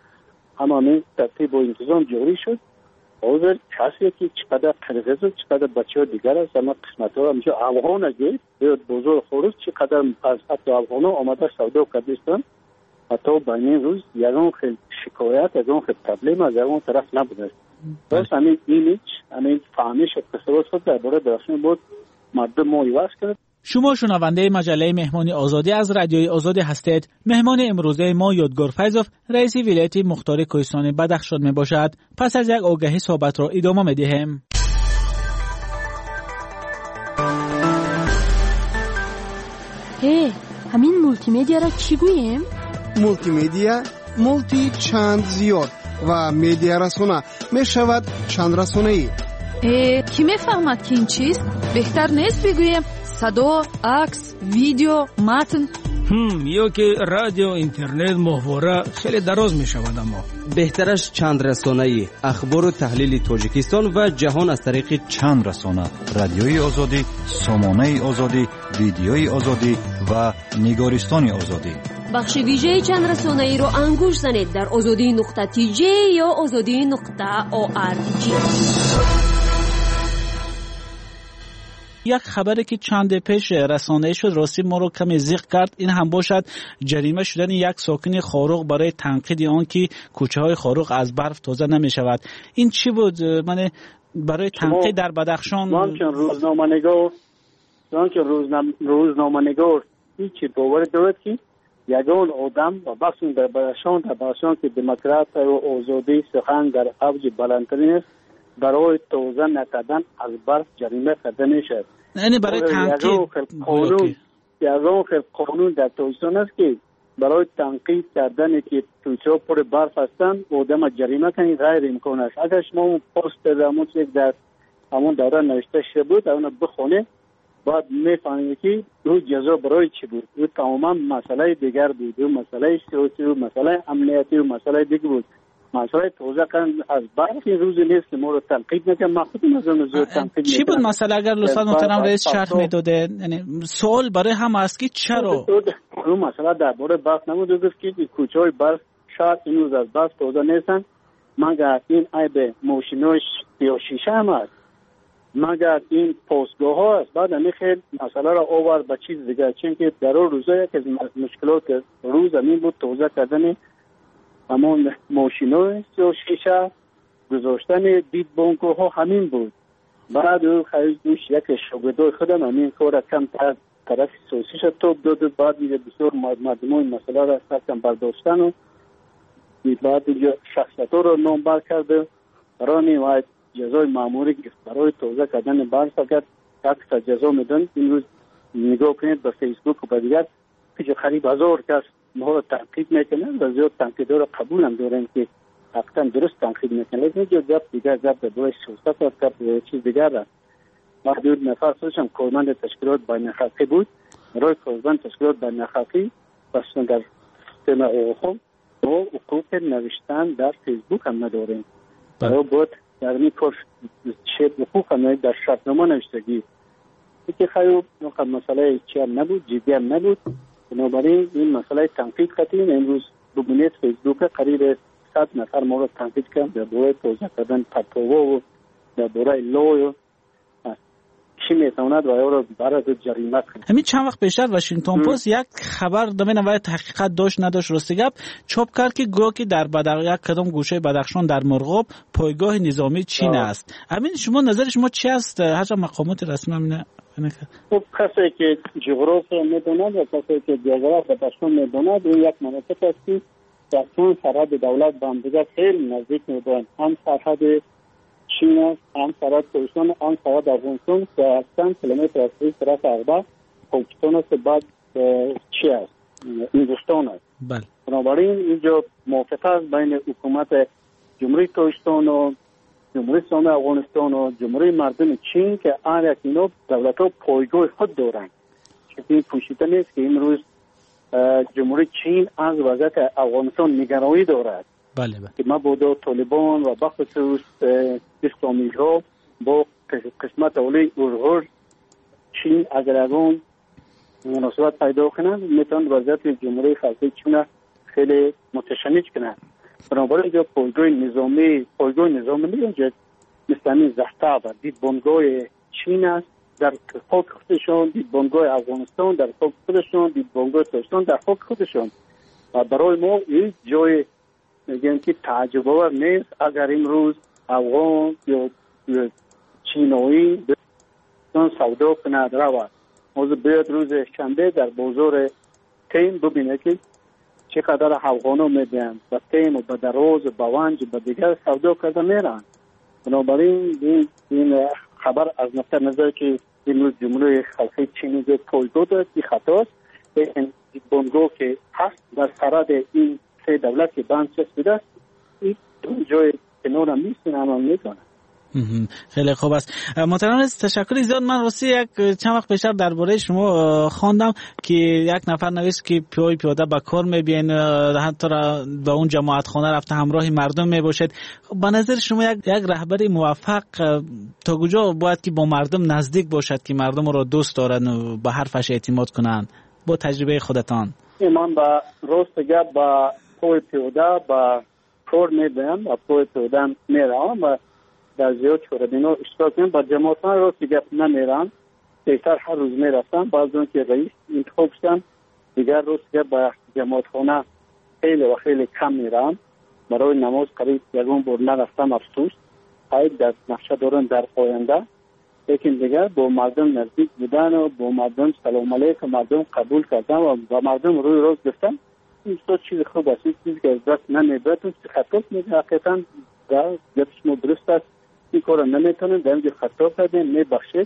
همه ترتیب و انتظام جاری شد. حاضر کسی که چقدر قرغز و چقدر بچه ها دیگر است اما قسمت ها همیشه افغان اگه بیاد بزرگ خورد چقدر از حتی افغان ها آمده سودا کردستان و تا بین روز یکم خیلی شکایت یکم خیلی پرابلم از اون طرف نبوده است. بس همین ایمیج همین فهمیش تصور خود در باره درشون بود مردم ما ایواز کرد. شما شنونده مجله مهمانی آزادی از رادیوی آزادی هستید. مهمان امروزه ما یادگار فیضوف رئیس ولایت مختار کوهستان بدخشان می باشد. پس از یک آگهی صحبت را ادامه می دهیم. هی همین مولتی میدیا را چی گوییم؟ مولتی میدیا مولتی چند زیاد و میدیا رسانه می شود چند رسانه ای. کی می فهمد که این چیست؟ بهتر نیست بگوییم صدا، عکس، ویدیو، متن؟ هم یا که رادیو، اینترنت، محتوا خیلی دراز می شود. اما بهترش چند رسانه ای اخبار و تحلیل تاجیکستان و جهان از طریق چند رسانه: رادیوی آزادی، سامانه آزادی، ویدیوی آزادی و نگارستان آزادی. بخش ویژه چند رسانه ای رو انگوش زنید در آزادی نقطه تی جی یا آزادی نقطه او آر جی. یک خبری که چند پیش رسانه شد راستی ما رو کمی زیغ کرد. این هم باشد جریمه شدن یک ساکن خاروق برای تنقید آن که کوچه های خاروق از برف تازه نمی شود. این چی بود؟ من برای تنقید در بدخشان من که روزنامه‌نگار من که روزنامه‌نگار هیچی باور دارد که یگان آدم و بخش در بدخشان در بدخشان که دموکرات و آزادی سخن در اوج بلندترین است برای توزیع نکردن از برف جریمه کرده میشد. یعنی برای تنقید قانون یگان خیلی قانون در تویستان است که برای تنقید کردن که تویچه پر برف هستند آدم جریمه کنید غیر امکان است. اگر شما اون پست همون یک در همون دوره نوشته شده بود اون بخونه بعد میفهمید که اون جزا برای چی بود. اون تماما مسئله دیگر بود، اون مسئله سیاسی و مسئله امنیتی و مسئله دیگر بود. مسئله توزیع کردن از برف این روزی نیست که ما رو تنقید نکنم. من خودم از اون زود تنقید چی بود مسئله اگر لطفا محترم رئیس شرح میداده؟ یعنی سوال برای هم است که چرا اون مسئله درباره برف نبود. گفت که کوچه های برف شاید این روز از برف توزیع نیستن مگر این عیب ماشیناش یا شیشه هم است مگر این پستگاه ها است. بعد همین خیلی مسئله را آورد به چیز دیگر چون که در اون روزا یک از مشکلات روز همین بود توزیع کردن همون ماشینای و شیشه گذاشتن دید بانکو ها همین بود. بعد او خیلی دوش یک شاگردای خودم همین کار کم تر طرف سوسیش توب داد. بعد میگه بسیار مردم این مسئله را سرکم برداشتن و بعد اینجا شخصیت ها رو نامبر کرده برای وای جزای ماموری که برای توزیع کردن بار فقط یک جزا میدن. امروز نگاه کنید به فیسبوک و به دیگر که قریب هزار کس ما رو تنقید میکنن و زیاد تنقیدها رو قبول هم دارن که حقیقتا درست تنقید میکنن. لیکن جو گپ دیگر گپ به سیاست و گپ چیز دیگر است. محدود نفر خودشم کارمند تشکیلات بین‌الخلقی بود. برای کارمند تشکیلات بین‌الخلقی بسیار در سیستم حقوق و حقوق نوشتن در فیسبوک هم نداریم. برای بود در این کار شد حقوق هم در شرطنامه نوشتگی که خیلی مسئله چی هم نبود، جدی هم نبود. بنابراین این مسئله تنقید کردیم. امروز ببینید فیسبوک قریب صد نفر ما رو تنقید کرد در دوره توزیع کردن پتووا و در دوره لو چی میتواند و او رو برای جریمه کنید. همین چند وقت پیش واشنگتن پست یک خبر دمین و تحقیقات داشت نداشت راستی گپ چاپ کرد که گویا که در بدر یک کدام گوشه بدخشان در مرغاب پایگاه نظامی چین آه. است. همین شما نظر شما چی است؟ هر مقامات رسمی همینه خب کسی که جغرافیا میدوند و کسی که جغرافیا بدخشان میدوند اون یک مناطق است که در چون سرحد دولت با هم دیگر خیلی نزدیک میدوند. هم سرحد چین است، هم سرحد پاکستان، هم سرحد افغانستان که چند کیلومتر از این طرف اغبر پاکستان است. بعد چی است؟ هندوستان است. بله. بنابراین اینجا موافقه است بین حکومت جمهوری پاکستان و جمهوری اسلامی افغانستان و جمهوری مردم چین که هر یک اینا دولت‌ها پایگاه خود دارند. چون پوشیده نیست که امروز جمهوری چین از وضعیت افغانستان نگرانی دارد. بله بله. که مبادا طالبان و بخصوص اسلامی ها با قسمت اولی اورغور چین اگر اون مناسبت پیدا کنند میتوان وضعیت جمهوری خلقی چین خیلی متشنج کنند. بنابراین اینجا پایگاه نظامی پایگاه نظامی اینجا مثل همین زخته و دیدبانگاه چین است در خاک خودشان، دیدبانگاه افغانستان در خاک خودشان، دیدبانگاه پاکستان در خاک خودشان. و برای ما این جای میگن که تعجب آور نیست اگر امروز افغان یا چینایی بسیار سودا کند رود. موضوع بیاد روز شنبه در بازار تیم ببینه که چقدر افغانا میدن و تیم و بدراز و بونج و دیگر سودا کرده میرن. بنابراین این, این خبر از نقطه نظر که امروز جمهوری خلقی چینی جو پایگاه دارد این خطاست. این بانگاه که هست در سرحد این سه دولت که بند چسبیده است این جای کنار هم نیست این عمل میکنه. خیلی خوب است. محترم تشکر زیاد. من راستی یک چند وقت پیش درباره شما خواندم که یک نفر نوشت که پیاده پیاده به کار میبین حتی به اون جماعت خانه رفته همراه مردم میباشد. به نظر شما یک یک رهبر موفق تا کجا باید که با مردم نزدیک باشد که مردم را دوست دارن و به حرفش اعتماد کنن با تجربه خودتان؟ من با راست گپ با پای پیاده با کار میبینم و پای پیاده میرم و در زیاد چوردینا اشتراک کنم. با جماعتان راست گپ نمیرم. بهتر هر روز میرفتم. بعض اون که رئیس انتخاب شدم دیگر راست گپ با جماعت خانه خیلی و خیلی کم میرم. برای نماز قریب یکون بار نرفتم افسوس. باید در نقشه دارن در آینده. لیکن دیگر با مردم نزدیک بودن و با مردم سلام علیکم مردم قبول کردن و با مردم روی روز گفتن این چیز خوب است. چیزی که از دست نمیبرد اون خطاب میده. حقیقتا در گپ شما درست است. این کار نمیتونن در اینجا خطاب کردن میبخشید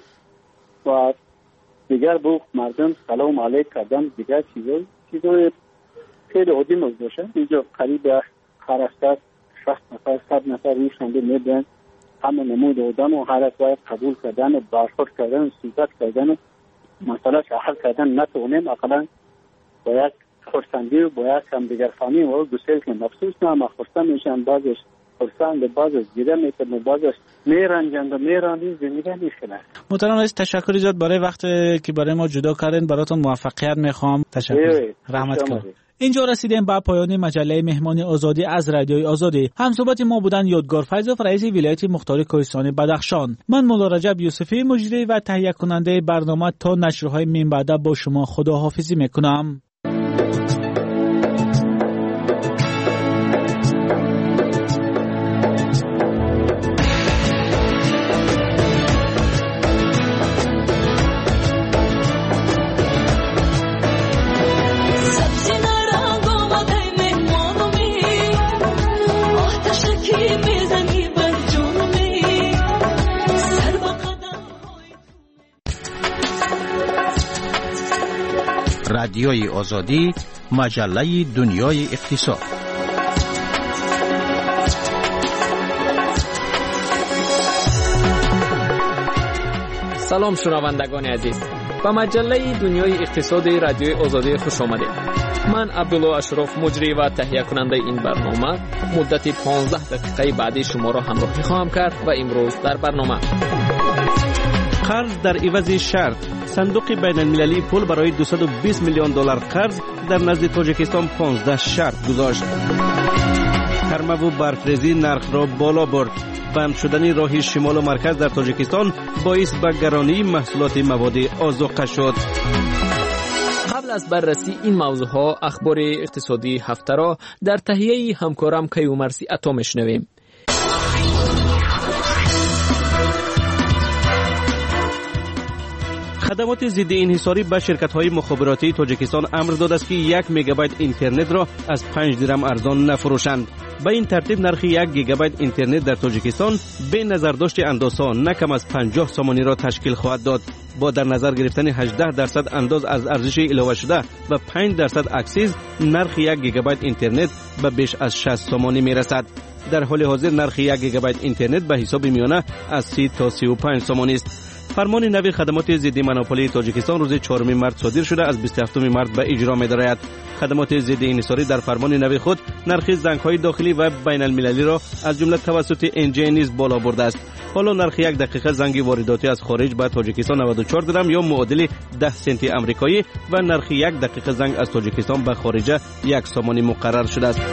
و دیگر با مردم سلام علیک کردن دیگر چیزای چیزای خیلی عادی موضوعه. اینجا قریب هر هفته شصت نفر صد نفر روی شنبه میبرن همه نمود آدم و هر یک باید قبول کردن و برخورد کردن و صحبت کردن و مسئله حل کردن نتونیم. اقلا با یک خرسندی و با یک هم دیگر فهمی و گسیل که مخصوص نه ما خرسند میشن بعضش خرسند بعضش گیره میکنه بعضش میرنجند و میرانی زندگی میشنه. محترم رئیس تشکر زیاد برای وقت که برای ما جدا کردین. براتون موفقیت میخوام. تشکر. رحمت کنم. اینجا رسیدیم به پایان مجله مهمان آزادی از رادیوی آزادی. همصحبت ما بودن یادگار فیضوف رئیس ولایت مختار کوهستان بدخشان. من مولا رجب یوسفی مجری و تهیه کننده برنامه تا نشرهای من بعد با شما خداحافظی میکنم. کی میزنی بر جون رادیوی آزادی، مجله دنیای اقتصاد. سلام شنوندگان عزیز، به مجله دنیای اقتصاد رادیوی آزادی خوش آمدید. من عبدالله اشرف مجری و تهیه کننده این برنامه مدت پانزده دقیقه بعدی شما را همراهی خواهم کرد و امروز در برنامه قرض در عوض شرط. صندوق بین المللی پول برای دویست و بیست میلیون دلار قرض در نزد تاجیکستان پانزده شرط گذاشت. گرما و برفریزی نرخ را بالا برد. بند شدن راه شمال و مرکز در تاجیکستان باعث به گرانی محصولات مواد آذوقه شد. قبل از بررسی این موضوع ها اخبار اقتصادی هفته را در تهیه همکارم کیومرثی عطا میشنویم. خدمات ضد انحصاری به شرکت‌های مخابراتی تاجیکستان امر داده است که یک مگابایت اینترنت را از پنج درم ارزان نفروشند. به این ترتیب نرخ یک گیگابایت اینترنت در تاجیکستان به نظرداشت اندازها نه کم از پنجاه سامانی را تشکیل خواهد داد. با در نظر گرفتن هجده درصد انداز از ارزش علاوه شده و پنج درصد اکسیز، نرخ یک گیگابایت اینترنت به بیش از شصت سامانی میرسد. در حال حاضر نرخ یک گیگابایت اینترنت به حساب میانه از سی تا سی و پنج سامانی است. فرمان نوی خدمات ضد مونوپولی تاجیکستان روز چهارم مارس صادر شده از بیست و هفتم مارس به اجرا می‌دارد. خدمات ضد انحصاری در فرمان نوی خود نرخ زنگ‌های داخلی و بین المللی را از جمله توسط انجی نیز بالا برده است. حالا نرخ یک دقیقه زنگ وارداتی از خارج به تاجیکستان نود و چهار درم یا معادل ده سنت آمریکایی و نرخ یک دقیقه زنگ از تاجیکستان به خارج یک سامانی مقرر شده است.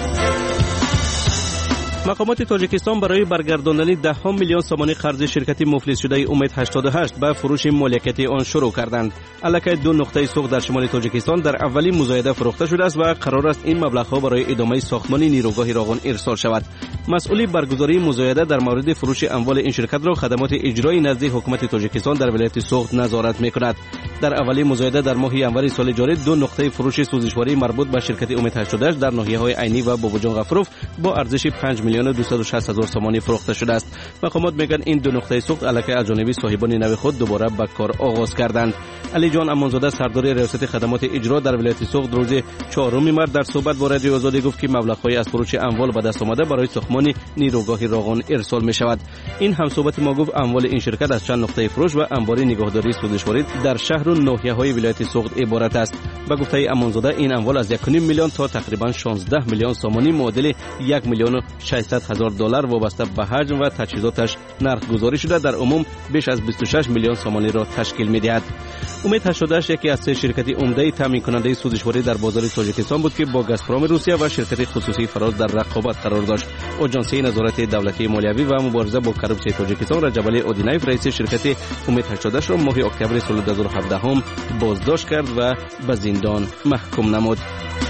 مقامات تاجیکستان برای برگرداندن ده میلیون سامانی قرض شرکتی مفلس شده امید هشتاد و هشت به فروش مالکیتی آن شروع کردند. الکی دو نقطه سوق در شمال تاجیکستان در اولین مزایده فروخته شده است و قرار است این مبلغ‌ها برای ادامه ساختمان نیروگاه راغون ارسال شود. مسئول برگزاری مزایده در مورد فروش اموال این شرکت را خدمات اجرایی نزد حکومت تاجیکستان در ولایت سوخت نظارت می‌کند. در اولین مزایده در ماه ینوری سال جاری دو نقطه فروش سوزشواری مربوط به شرکت امید هشتاد و هشت در ناحیه‌های عینی و باباجان غفروف با ارزش پنج میلیون و دویست و شصت هزار سامانی فروخته شده است. مقامات میگن این دو نقطه سوخت الکی از جانب صاحبان نوی خود دوباره به کار آغاز کردند. علی جان امانزاده سردار ریاست خدمات اجرا در ولایت سوخت روز چهارم مارس در صحبت با رادیو آزادی گفت که مبلغ‌های از فروش اموال به دست آمده برای ساختمان نیروگاه راغون ارسال می‌شود. این همصحبت ما گفت اموال این شرکت از چند نقطه فروش و انباری نگهداری سوزشواری در شهر و ناحیه‌های ولایت سوخت عبارت است. به گفته امانزاده این اموال از یک و نیم میلیون تا تقریبا شانزده میلیون سامانی معادل یک میلیون و ششصد هزار دلار وابسته به حجم و تجهیزاتش نرخ گذاری شده در عموم بیش از بیست و شش میلیون سامانی را تشکیل می‌دهد. امید هشتاد و هشت یکی از سه شرکت عمده تامین کننده سوزشواری در بازار تاجیکستان بود که با گازپروم روسیه و شرکت خصوصی فراز در رقابت قرار داشت. آژانسی نظارت دولتی مالیوی و مبارزه با کروپسیون تاجیکستان رجب علی اودینایف رئیس شرکت امید هشتاد و هشت را ماه اکتبر سال دو هزار و هفده هم بازداشت کرد و به زندان محکوم نمود.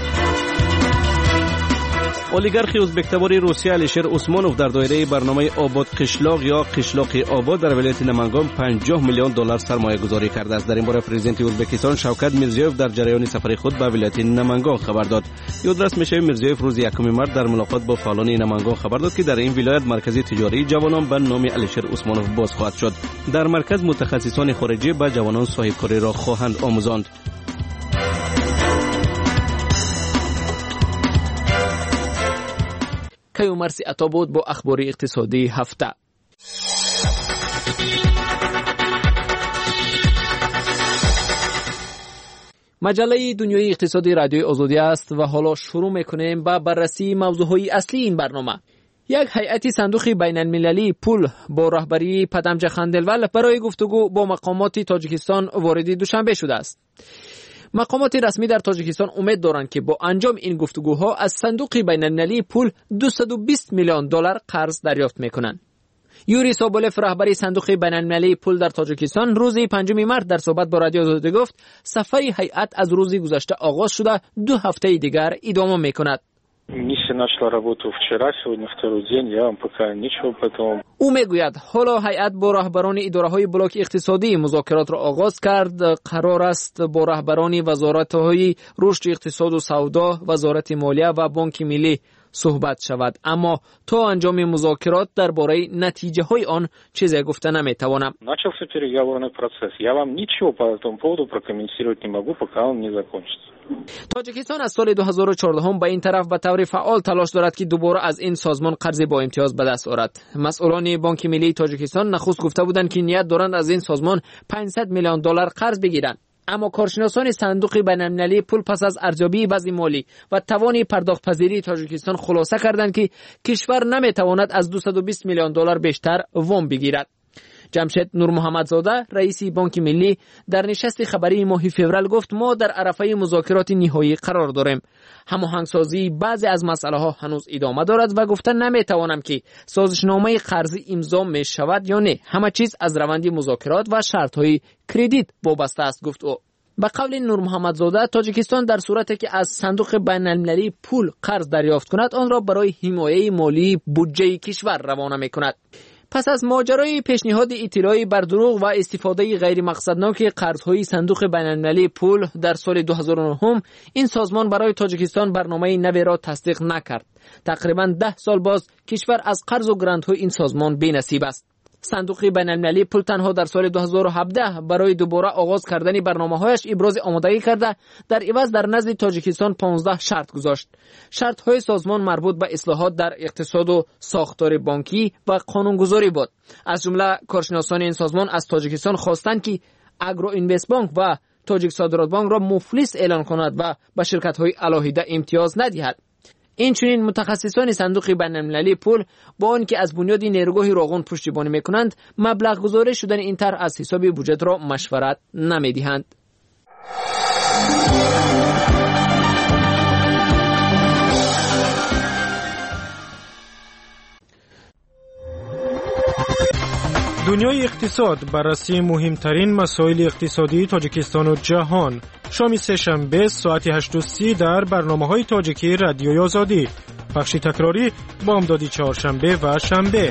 اولیگارخ ازبک‌تباری روسیه الیشر عثمانوف در دایره برنامه آباد قشلاق یا قشلاق آباد در ولایت نمنگان پنجاه میلیون دلار سرمایه گذاری کرده است. در این باره پرزیدنت ازبکستان شوکت میرزیوف در جریان سفر خود به ولایت نمنگان خبر داد. یادرس میشه میرزیوف روز یکم مارس در ملاقات با فعالان نمنگان خبر داد که در این ولایت مرکز تجاری جوانان به نام الیشر عثمانوف باز خواهد شد. در مرکز متخصصان خارجی به جوانان صاحبکاری را خواهند آموزاند. کیومرثی عطا بود با اخبار اقتصادی هفته. مجله دنیای اقتصادی رادیوی آزادی است و حالا شروع میکنیم با بررسی موضوعهای اصلی این برنامه. یک هیئت صندوق بین المللی پول با رهبری پدمجه خندلول برای گفتگو با مقامات تاجیکستان وارد دوشنبه شده است. مقامات رسمی در تاجیکستان امید دارند که با انجام این گفتگوها از صندوق بین المللی پول دویست و بیست میلیون دلار قرض دریافت میکنند. یوری سابولف رهبری صندوق بین المللی پول در تاجیکستان روز پنجم مارس در صحبت با رادیو آزادی گفت سفر هیئت از روز گذشته آغاز شده دو هفته دیگر ادامه میکند. او میگوید حالا هیئت با رهبران اداره‌های بلاک اقتصادی مذاکرات را آغاز کرد. قرار است با رهبران وزارت‌های رشد اقتصاد و سودا، وزارت مالیه و بانک ملی صحبت شود، اما تا انجام مذاکرات درباره نتیجه های آن چیزی گفته نمیتوانم. Начался переговорный процесс. Я вам ничего по этому поводу прокомментировать не могу, пока он не закончится. تاجیکستان از سال دو هزار و چهارده به این طرف به طور فعال تلاش دارد که دوباره از این سازمان قرض با امتیاز به دست آورد. مسئولان بانک ملی تاجیکستان نخست گفته بودند که نیت دارند از این سازمان پانصد میلیون دلار قرض بگیرند. اما کارشناسان صندوق بین‌المللی پول پس از ارزیابی وضع مالی و توان پرداخت پذیری تاجیکستان خلاصه کردند که کشور نمیتواند از دویست و بیست میلیون دلار بیشتر وام بگیرد. جمشید نور محمدزاده رئیس بانک ملی در نشست خبری ماه فوریه گفت ما در عرصه مذاکرات نهایی قرار داریم. هماهنگسازی بعضی از مسائل ها هنوز ادامه دارد و گفته نمیتوانم که سازشنامه قرضی امضا می شود یا نه. همه چیز از روند مذاکرات و شرط های کردیت وابسته است گفت او. به قول نور محمدزاده تاجیکستان در صورتی که از صندوق بین‌المللی پول قرض دریافت کند آن را برای حمایت مالی بودجه کشور روانه میکند. پس از ماجرای پیشنهاد اطلاعی بر دروغ و استفاده غیر مقصدناک قرض‌های صندوق بین‌المللی پول در سال دو هزار و نه این سازمان برای تاجیکستان برنامه نوی را تصدیق نکرد. تقریباً ده سال باز کشور از قرض و گرانت‌های این سازمان بی‌نصیب است. صندوق بین‌المللی پول تنها در سال دو هزار و هفده برای دوباره آغاز کردن برنامه‌هایش ابراز آمادگی کرده در عوض در نزد تاجیکستان پانزده شرط گذاشت. شرط‌های سازمان مربوط به اصلاحات در اقتصاد و ساختار بانکی و قانونگذاری بود. از جمله کارشناسان این سازمان از تاجیکستان خواستند که اگرو اینوست بانک و تاجیک صادرات بانک را مفلس اعلان کند و به شرکت‌های علاهیده امتیاز ندهد. این چنین متخصصان صندوق بین‌المللی پول با آنکه از بنیاد نیروگاه راغون پشتیبانی میکنند مبلغ گذاری شدن این طرح از حساب بودجه را مشورت نمیدهند. دنیای اقتصاد بررسی مهمترین مسائل اقتصادی تاجیکستان و جهان. شام سه‌شنبه ساعت هشت و سی در برنامه‌های تاجیکی رادیوی آزادی. بخش تکراری بامداد چهارشنبه و شنبه.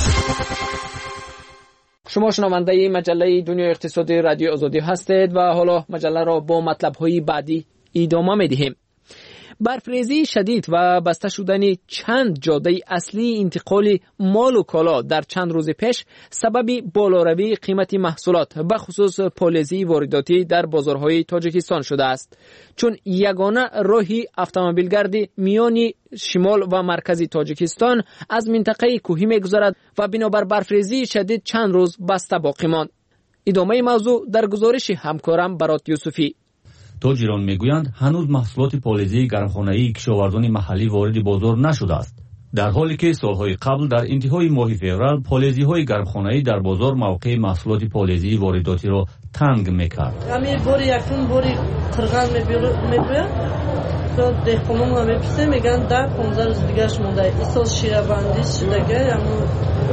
شما شنونده مجله دنیای اقتصادی رادیو آزادی هستید و حالا مجله را با مطلب‌های بعدی ادامه می‌دهیم. برفریزی شدید و بسته شدن چند جاده اصلی انتقال مال و کالا در چند روز پیش سبب بالاروی قیمت محصولات به خصوص پالیزی وارداتی در بازارهای تاجیکستان شده است، چون یگانه راهی اتومبیلگردی میان شمال و مرکزی تاجیکستان از منطقه کوهی می‌گذرد و بنابر برفریزی شدید چند روز بسته باقی ماند. ادامه موضوع در گزارش همکارم برات یوسفی. تاجران میگویند هنوز محصولات پالیزی گرمخانه‌ای کشاورزان محلی وارد بازار نشده است، در حالی که سالهای قبل در انتهای ماه فوریه پالیزی‌های گرمخانه‌ای در بازار موقع محصولات پالیزی وارداتی را تنگ می‌کرد. همین باری یکون باری قرغن می‌بوید تو دهقانان رو می‌پرسه میگن ده پانزده روز دیگه‌اش مونده. این سال شیره‌بندی شده اما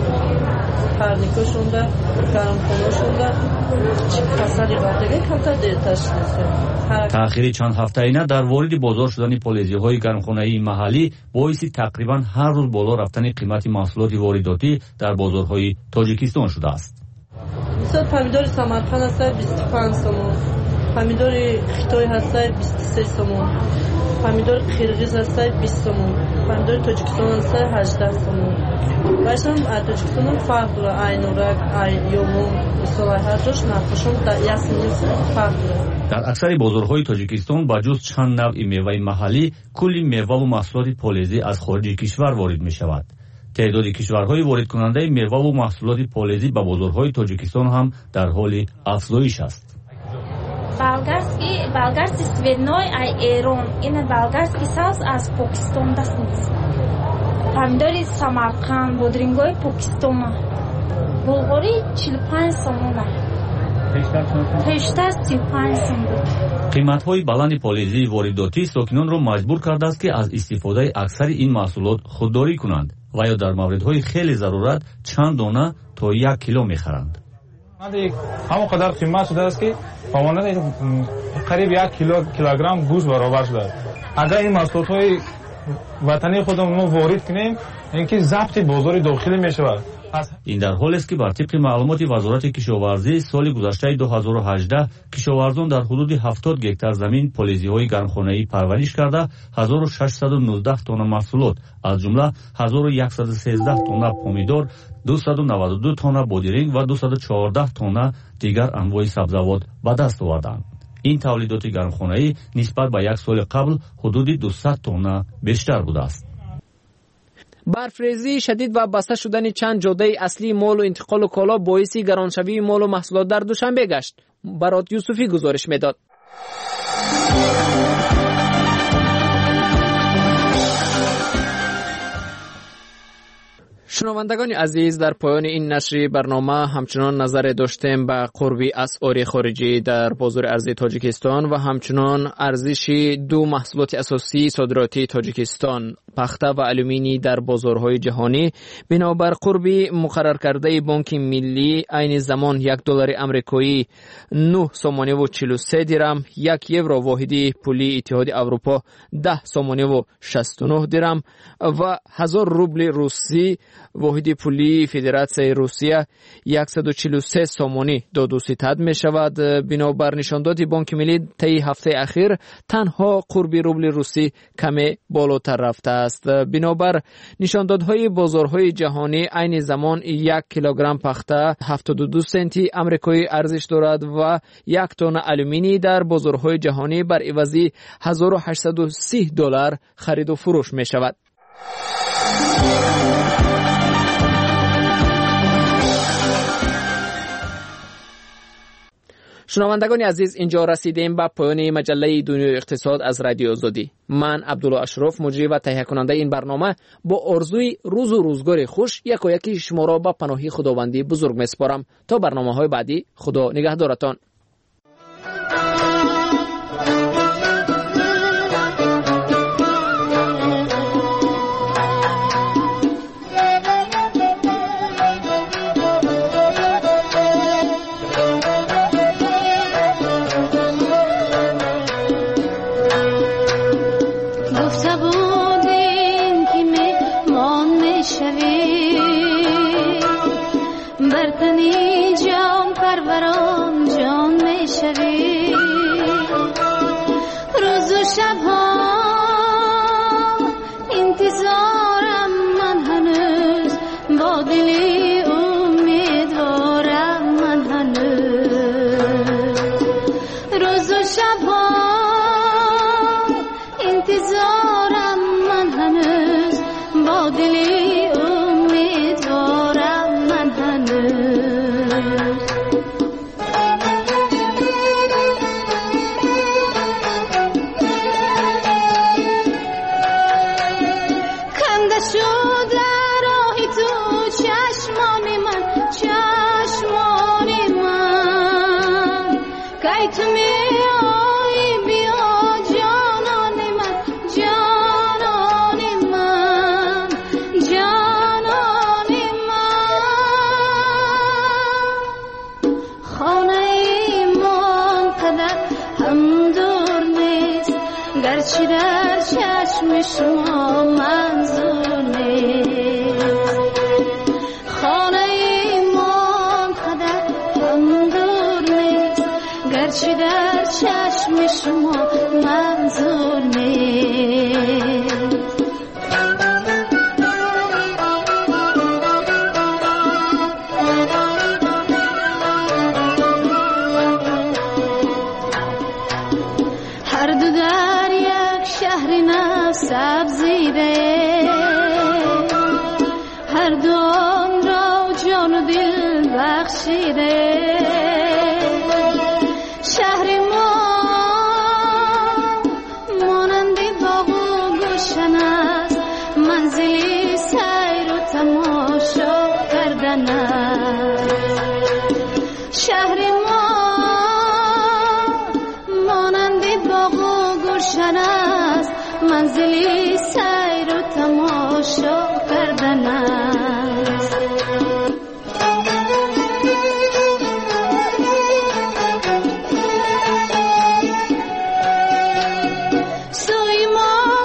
پرنیکو شونده گرمخانه شونده چی کسری قاطعه کمتر دیرتش نیست. تأخیر چند هفته‌ای در وارد بازار شدن پالیزی‌های گرمخانه‌ای محلی باعث تقریباً هر روز بالا رفتن قیمت محصولات وارداتی در بازارهای تاجیکستان شده است. مثلا پمیدور سمرقند هست بیست و پنج سوم، پمیدور خیتای هست بیست و سه سوم، پمیدور قرغیز هست بیست سوم، پمیدور تاجیکستان هست هجده سوم. باشم تاجیکستان فرق داره، عینورک، ایوم، مثلا هر جاش نرخشون در یاسمین فرق داره. در اکثر بازارهای تاجیکستان با جز چند نوع میوه محلی کلی میوه و محصولات پالیزی از خارج کشور وارد می شود. تعداد کشورهای وارد کننده میوه و محصولات پالیزی به بازارهای تاجیکستان هم در حال افزایش است. Болгарский, болгарский свиной айрон. Ин болгарский соус аз Покистон даст мис. Помидори Самарканд, бодрингой Покистон. Булгори چهل و پنج сомона. Пештар سی و پنج сом. قیمت‌های بلند پالیزی وارداتی ساکنان را مجبور کرده است که از استفاده اکثر این محصولات خودداری کنند و یا در موردهای خیلی ضرورت چند دانه تا یک کیلو می‌خرند. همون قدر قیمت شده است که پامانه قریب یک کیلو کیلوگرم گوشت برابر شده. اگر این محصولات های وطنی خودمون ما وارد کنیم اینکه ضبط بازار داخلی می شود. این در حالی است که بر طبق معلومات وزارت کشاورزی سال گذشته دو هزار و هجده کشاورزان در حدود هفتاد گکتار زمین پلیزی‌های گرمخانه‌ای پرورش کرده هزار و ششصد و نوزده تن محصولات از جمله هزار و صد و سیزده تن پومیدور، دویست و نود و دو تن بادرنگ و دویست و چهارده تن دیگر انواع سبزیجات به دست آوردند. این تولیدات گرمخانه‌ای نسبت به یک سال قبل حدود دویست تن بیشتر بوده است. برفریزی شدید و بسته شدن چند جاده اصلی مال و انتقال کالا باعث گرانشوی مال و محصولات در دوشنبه گشت. برات یوسفی گزارش میداد. شنوندگان عزیز، در پایان این نشر برنامه همچنان نظر داشتیم به قرب اسعار خارجی در بازار ارزی تاجیکستان و همچنان ارزش دو محصولات اساسی صادراتی تاجیکستان، پخته و آلومینی در بازارهای جهانی. بنابر قرب مقرر کرده بانک ملی عین زمان یک دلار آمریکایی نه سومانه و چهل و سه درم، یک یورو واحدی پولی اتحاد اروپا ده سومانه و شصت و نه درم و هزار روبل روسی واحد پولی فدراسیون روسیه صد و چهل و سه سومانی داد و ستد می شود. بنابر نشانداد بانک ملی طی هفته اخیر تنها قرب روبل روسی کمی بالاتر رفته است. بنابر نشاندادهای بازارهای جهانی عین زمان یک کیلوگرم پخته هفتاد و دو سنتی آمریکایی ارزش دارد و یک تن آلومینی در بازارهای جهانی بر عوض هزار و هشتصد و سی دلار خرید و فروش می شود. شنوندگان عزیز، اینجا رسیدیم به پایان مجله دنیای اقتصاد از رادیو آزادی. من عبدالله اشرف، مجری و تهیه کننده این برنامه، با آرزوی روز و روزگار خوش یک و یکی شما را به پناهی خداوندی بزرگ میسپارم. تا برنامه‌های بعدی، خدا نگهدارتان.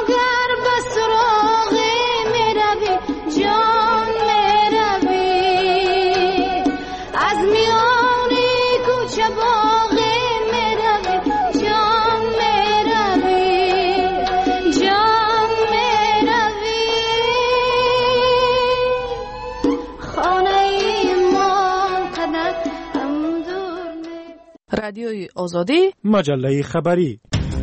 جان می روی رادیوی آزادی، مجله خبری.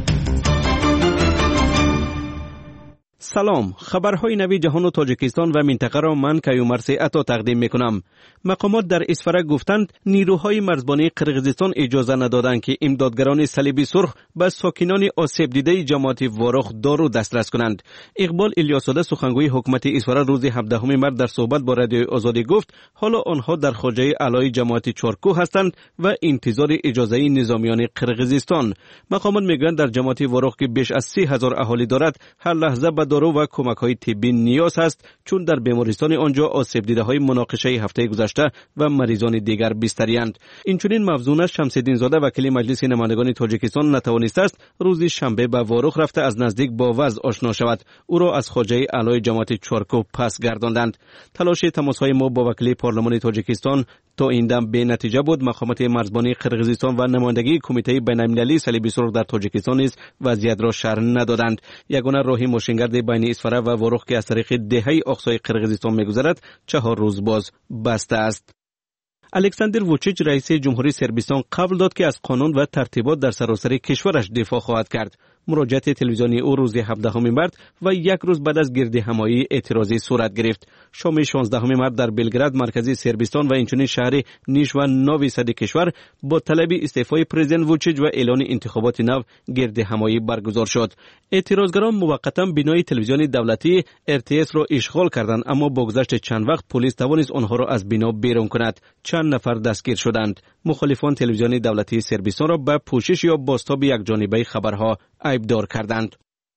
سلام، خبرهای نوی جهان و تاجیکستان و منطقه را من کیومرث عطا تقدیم میکنم. مقامات در اسفرک گفتند نیروهای مرزبانی قرقیزستان اجازه ندادند که امدادگران صلیبی سرخ به ساکنان آسیب دیده جماعت وارخ دارو دسترس کنند. اقبال الیاسزاده سخنگوی حکومت اسفرک روز هفدهم مارس در صحبت با رادیوی آزادی گفت حالا آنها در خواجه علای جماعت چارکو هستند و انتظار اجازه نظامیان قرقیزستان. مقامات میگویند در جماعت وارخ که بیش از سی هزار اهالی دارد هر لحظه به دارو و کمک‌های طبی نیاز است، چون در بیمارستان آنجا آسیب دیده‌های مناقشه هفته گذشته و مریضان دیگر بستری‌اند. اینچنین مفزون شمس‌الدین زاده وکیل مجلس نمایندگان تاجیکستان نتوانسته است روز شنبه به وارخ رفته از نزدیک با وضع آشنا شود. او را از خواجه علای جماعت چارکو پس گرداندند. تلاش تماس‌های ما با وکیل پارلمان تاجیکستان تا این دم به نتیجه بود. مقامات مرزبانی قرقیزستان و نمایندگی کمیته بین‌المللی صلیبی سرخ در تاجیکستان نیز وضعیت را شرح ندادند. یگانه راه ماشینگرد بین اسفرک و وارخ که از طریق دهه اقصای قرقیزستان می‌گذرد چهار روز باز بسته است. الکساندر ووچیچ رئیس جمهوری صربستان قبول داد که از قانون و ترتیبات در سراسر کشورش دفاع خواهد کرد. مراجعت تلویزیونی او روز هفدهم مارس و یک روز بعد از گردهمایی اعتراضی صورت گرفت. شام شانزدهم مارس در بلگراد مرکزی صربستان و اینچنین شهر نیش و نوی صد کشور با طلب استعفای پرزیدنت ووچیچ و اعلان انتخابات نو گردهمایی برگزار شد. اعتراضگران موقتا بینای تلویزیون دولتی ار تی اس را اشغال کردند، اما با گذشت چند وقت پلیس توانست آنها را از بنا بیرون کند. چند نفر دستگیر شدند. مخالفان تلویزیون دولتی صربستان را به پوشش یا بازتاب یکجانبه خبرها عیبدار کردند.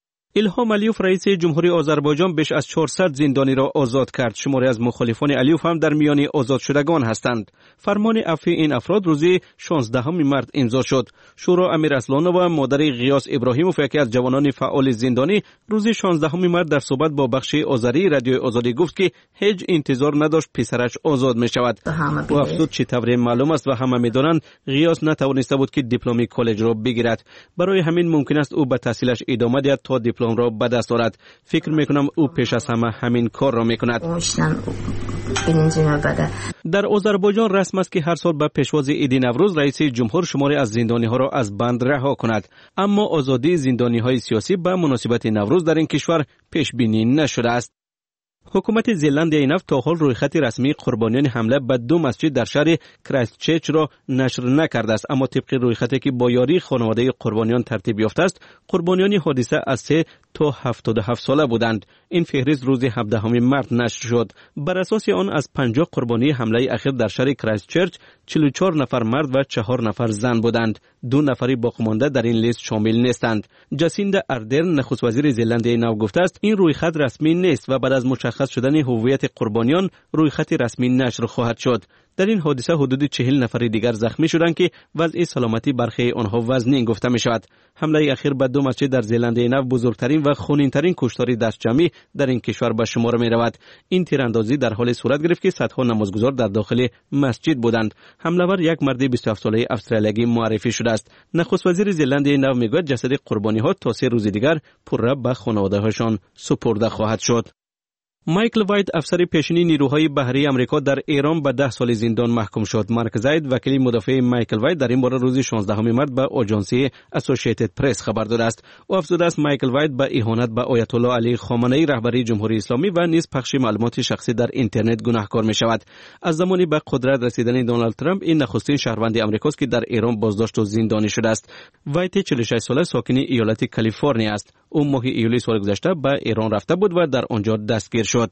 الهام علیوف رئیس جمهوری آذربایجان بیش از چهارصد زندانی را آزاد کرد. شماری از مخالفان علیوف هم در میان آزاد شدگان هستند. فرمان عفو این افراد روز شانزدهم مارس امضا شد. شورا امیر اصلانو و مادر غیاث ابراهیموف یکی از جوانان فعال زندانی روز شانزدهم مارس در صحبت با بخش آذری رادیوی آزادی گفت که هیچ انتظار نداشت پسرش آزاد می شود. او افزود چه طور معلوم است و همه میدانند غیاث نتوانسته بود که دیپلم کالج را بگیرد. برای همین ممکن است او به تحصیلش ادامه دهد تا دیپلم را به دست آورد. فکر میکنم او پیش از همه همین کار را میکند. در آذربایجان رسم است که هر سال به پیشواز عید نوروز رئیس جمهور شماری از زندانی ها را از بند رها کند، اما آزادی زندانی های سیاسی به مناسبت نوروز در این کشور پیش بینی نشده است. حکومت زلندیای نو تا حال رویخط رسمی قربانیان حمله به دو مسجد در شهر کرایستچرچ را نشر نکرده است، اما طبق رویخطی که با یاری خانواده قربانیان ترتیب یافته است، قربانیان حادثه از سه تا هفتاد و هفت ساله بودند. این فهرست روز هفدهم مارس نشر شد. بر اساس آن از پنجاه قربانی حمله اخیر در شهر کرایستچرچ چهل و چهار نفر مرد و چهار نفر زن بودند. دو نفری باقی مانده در این لیست شامل نیستند. جاسیندا اردرن نخست وزیر زلندیای نو گفته است این رویخط رسمی نیست و بعد از مشخص شدن هویت قربانیان رویخط رسمی نشر خواهد شد. در این حادثه حدود چهل نفر دیگر زخمی شدند که وضع سلامتی برخی آنها وزنی گفته می شود. حمله اخیر به دو مسجد در زلندیای نو بزرگترین و خونینترین کشتار دست جمعی در این کشور به شمار می رود. این تیراندازی در حال صورت گرفت که صدها نمازگزار در داخل مسجد بودند. حمله‌ور یک مرد بیست و هفت ساله استرالیایی معرفی شده است. نخست وزیر زلندیای نو میگوید جسد قربانی‌ها تا سه روز دیگر پرره به خانواده‌هاشان سپرده خواهد شد. مایکل وایت افسر پیشینی نیروهای بحری آمریکا در ایران به ده سال زندان محکوم شد. مارک زاید وکیل مدافع مایکل وایت در این باره روز شانزدهم مارس به آژانس اسوسییتد پرس خبر داده است. او افزوده است مایکل وایت به اهانت به آیت الله علی خامنه‌ای رهبری جمهوری اسلامی و نیز پخش معلومات شخصی در اینترنت گناهکار می شود. از زمانی به قدرت رسیدن دونالد ترامپ این نخستین شهروند آمریکاست که در ایران بازداشت و زندانی شده است. وایت چهل و شش ساله ساکن ایالت کالیفرنیا است. او ماه ایولی سال گذشته به ایران رفته بود و در آنجا دستگیر شد.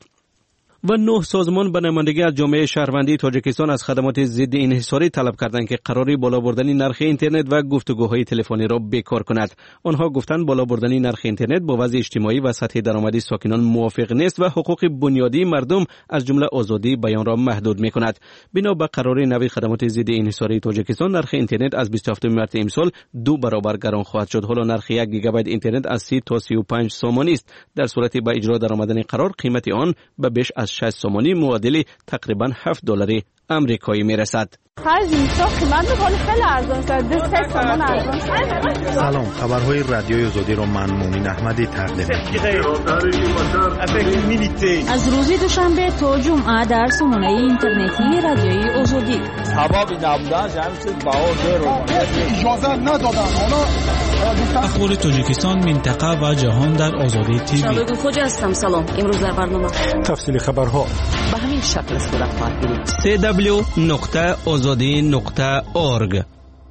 و نه سازمان به نمایندگی از جامعه شهروندی تاجیکستان از خدمات ضد انحصاری طلب کردند که قراری بالا بردن نرخ اینترنت و گفتگوهای تلفنی را بیکار کند. آنها گفتند بالا بردن نرخ اینترنت با وضع اجتماعی و سطح درآمدی ساکنان موافق نیست و حقوق بنیادی مردم از جمله آزادی بیان را محدود می‌کند. بنا به قرار نوی خدمات ضد انحصاری تاجیکستان نرخ اینترنت از بیست و هفتم مارس امسال دو برابر گران خواهد شد. حالا نرخ یک گیگابایت اینترنت از سی تا سی و پنج سومانی است. در صورتی به اجرا درآمدن قرار قیمت آن به بیش از از شصت سومانی معادل تقریبا هفت دلار امریکایی میرسد. سلام، خبرهای رادیوی آزادی را من مومن احمدی تقدیم می‌کنم. از روز دوشنبه تا جمعه در سامانه اینترنتی رادیوی آزادی. سبب نبودن جمعیت باور اجازه ندادن. حالا اخبار تاجیکستان، منطقه و جهان در آزادی تیوی. شبکه خوجا هستم. سلام. امروز در برنامه تفصیل خبرها به همین شکل صورت خواهد گرفت. سی دبلیو نقطه آزادی نقطه اورگ.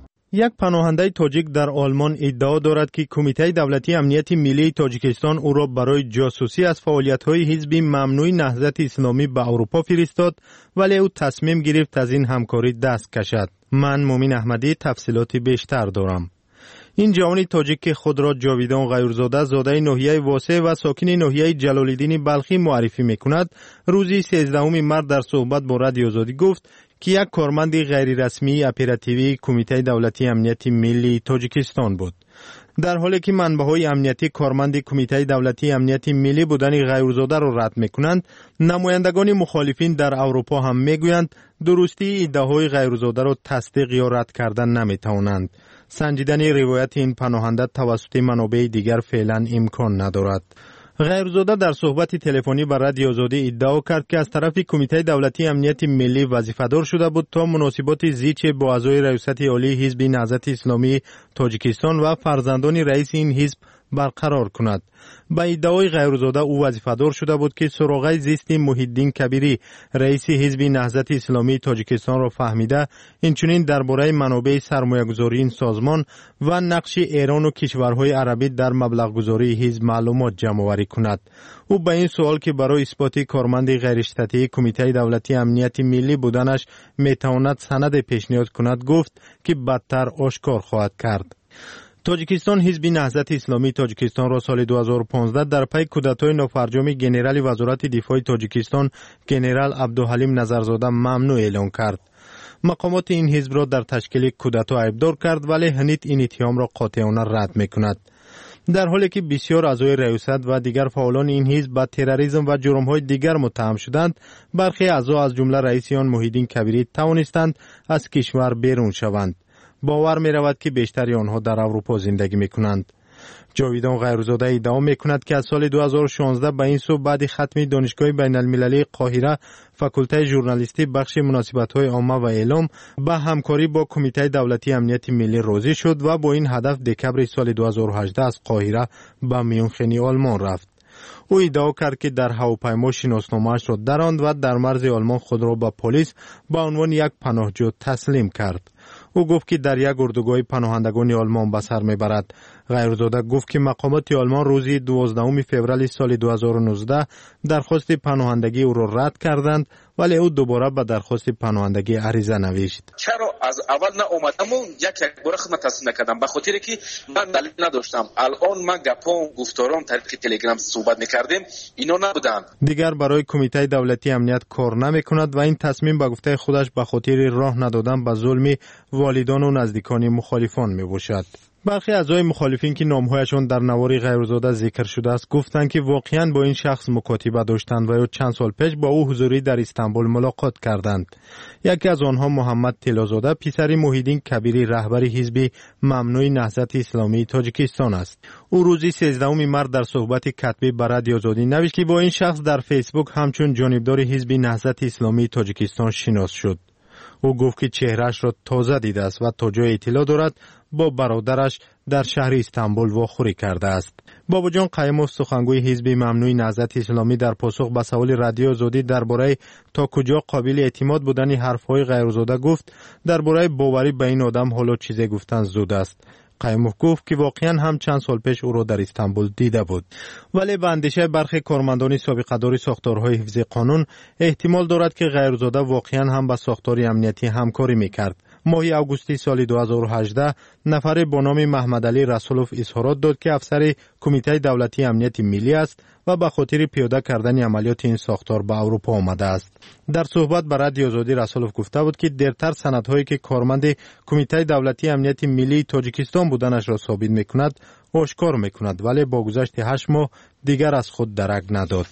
یک پناهنده تاجیک در آلمان ادعا دارد که کمیته دولتی امنیت ملی تاجیکستان او را برای جاسوسی از فعالیت‌های حزب ممنوع نهضت اسلامی به اروپا فرستاد، ولی او تصمیم گرفت از این همکاری دست کشد. من مومن احمدی تفصیلات بیشتر دارم. این جوان تاجیک که خود را جاویدان غیورزاده، زاده ناحیه واسه و ساکن ناحیه جلال‌الدین بلخی معرفی می‌کند، روز سیزدهم مارس در صحبت با رادیو آزادی گفت که یک کارمند غیر رسمی اپراتیوی کمیته دولتی امنیت ملی تاجیکستان بود. در حالی که منبع‌های امنیتی کارمند کمیته دولتی امنیت ملی بودن غیورزاده را رد می‌کنند، نمایندگان مخالفین در اروپا هم می‌گویند درستی ادعاهای غیورزاده را تصدیق یا رد کردن نمی‌توانند. سنجیدن روایت این پناهنده توسط منابع دیگر فعلا امکان ندارد. غیورزاده در صحبت تلفنی با رادیو آزادی ادعا کرد که از طرف کمیته دولتی امنیت ملی وظیفه‌دار شده بود تا مناسبات زیچ با اعضای ریاست عالی حزب نهضت اسلامی تاجیکستان و فرزندان رئیس این حزب برقرار کند. با ادعای غیورزاده او وظیفه‌دار شده بود که سراغ زیست محیدین کبیری رئیس حزب نهضت اسلامی تاجیکستان را فهمیده، اینچنین درباره منابع سرمایه‌گذاری این سازمان و نقش ایران و کشورهای عربی در مبلغ‌گذاری حزب معلومات جمع‌آوری کند. او به این سوال که برای اثبات کارمند غیرشرطی کمیته دولتی امنیت ملی بودنش میتواند سند پیشنهاد کند گفت که بدتر آشکار خواهد کرد. تاجیکستان حزب نهضت اسلامی تاجیکستان را سال دو هزار و پانزده در پی کودتای نافرجام گنرال وزارت دفاع تاجیکستان گنرال عبدالحلیم نظرزاده ممنوع اعلام کرد. مقامات این حزب را در تشکیل کودتا عیبدار کرد، ولی هنوز این اتهام را قاطعانه رد می‌کند. در حالی که بسیار اعضای ریاست و دیگر فعالان این حزب با تروریسم و جرم‌های دیگر متهم شدند، برخی اعضا از جمله رئیس آن محیدین کبیری توانستند از کشور بیرون شوند. باور می رود که بیشتری آنها در اروپا زندگی می کنند. جاویدان غیورزاده ادعا می کند که از سال دو هزار و شانزده به این سو بعد ختم دانشگاه بین المللی قاهره فاکولته ژورنالیستی بخش مناسبت‌های عامه و اعلام به همکاری با کمیته دولتی امنیت ملی راضی شد و با این هدف دکبر سال دو هزار و هجده از قاهره به میونخین آلمان رفت. او ادعا کرد که در هواپیما شناسنامه‌اش را دراند و در مرز آلمان خود را به پلیس به عنوان یک پناهجو تسلیم کرد. او گفت که در یک اردوگاه پناهندگان آلمان به سر میبرد. غیورزاده گفت که مقامات آلمان روز دوازدهم فوریه سال دو هزار و نوزده درخواست پناهندگی او را رد کردند، ولی او دوباره به درخواست پناهندگی عریضه نوشت. چرا از اول نه اومدم و یک یک بار خدمت تسلیم نکردم؟ به خاطر که من دلیل نداشتم. الان من گپام گفتارام طریق تلگرام صحبت میکردیم، اینا نبودن. دیگر برای کمیته دولتی امنیت کار نمیکند و این تصمیم به گفته خودش به خاطر راه ندادن به ظلم والدان و نزدیکان مخالفان میباشد. برخی اعضای مخالفین که نامهایشان در نوار غیورزاده ذکر شده است گفتند که واقعاً با این شخص مکاتبه داشتند و یا چند سال پیش با او حضوری در استانبول ملاقات کردند. یکی از آنها محمد طلازاده پسر محیدین کبیری رهبر حزب ممنوع نهضت اسلامی تاجیکستان است. او روز سیزدهم مارس در صحبت کتبی با رادیو آزادی نوشت که با این شخص در فیسبوک همچون جانبدار حزب نهضت اسلامی تاجیکستان شناس شد. او گفت که چهرهش را تازه دیده است و تا جای اطلاع دارد با برادرش در شهر استانبول واخوری کرده است. بابا جان قیموف سخنگوی حزب ممنوع نهضت اسلامی در پاسخ به سوال رادیو آزادی درباره تا کجا قابل اعتماد بودن حرفهای غیورزاده گفت درباره باوری به این آدم حالا چیزی گفتن زود است. قیموف گفت که واقعا هم چند سال پیش او را در استانبول دیده بود، ولی به اندیشه برخی کارمندان سابقه‌دار ساختارهای حفظ قانون احتمال دارد که غیورزاده واقعا هم با ساختار امنیتی همکاری میکرد. ماه آگوست سال دو هزار و هجده نفر با نام محمد علی رسولوف اظهارات داد که افسر کمیته دولتی امنیت ملی است و به خاطر پیاده کردن عملیات این ساختار به اروپا آمده است. در صحبت با رادیو آزادی رسولوف گفته بود که دیرتر سندهایی که کارمند کمیته دولتی امنیت ملی تاجیکستان بودنش را ثابت میکند آشکار میکند، ولی با گذشت هشت ماه دیگر از خود درک نداد.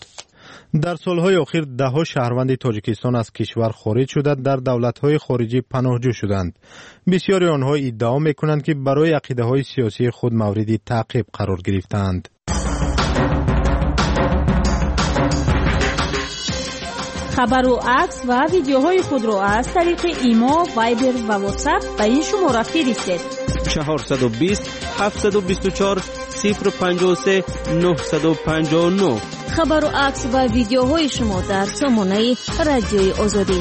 در سالهای اخیر دهها شهروند تاجیکستان از کشور خارج شده در دولت‌های خارجی پناهجو شدند. بسیاری آنها ادعا می‌کنند که برای عقیده‌های سیاسی خود مورد تعقیب قرار گرفتند. خبر و عکس و ویدیوهای خود را از طریق ایما، وایبر و واتساپ به این شماره فرستید. چهارصد و بیست هفتصد و بیست و چهار صفر پنجاه و سه نهصد و پنجاه و نه. خبر و عکس و ویدیوهای شما در سامانه رادیوی آزادی.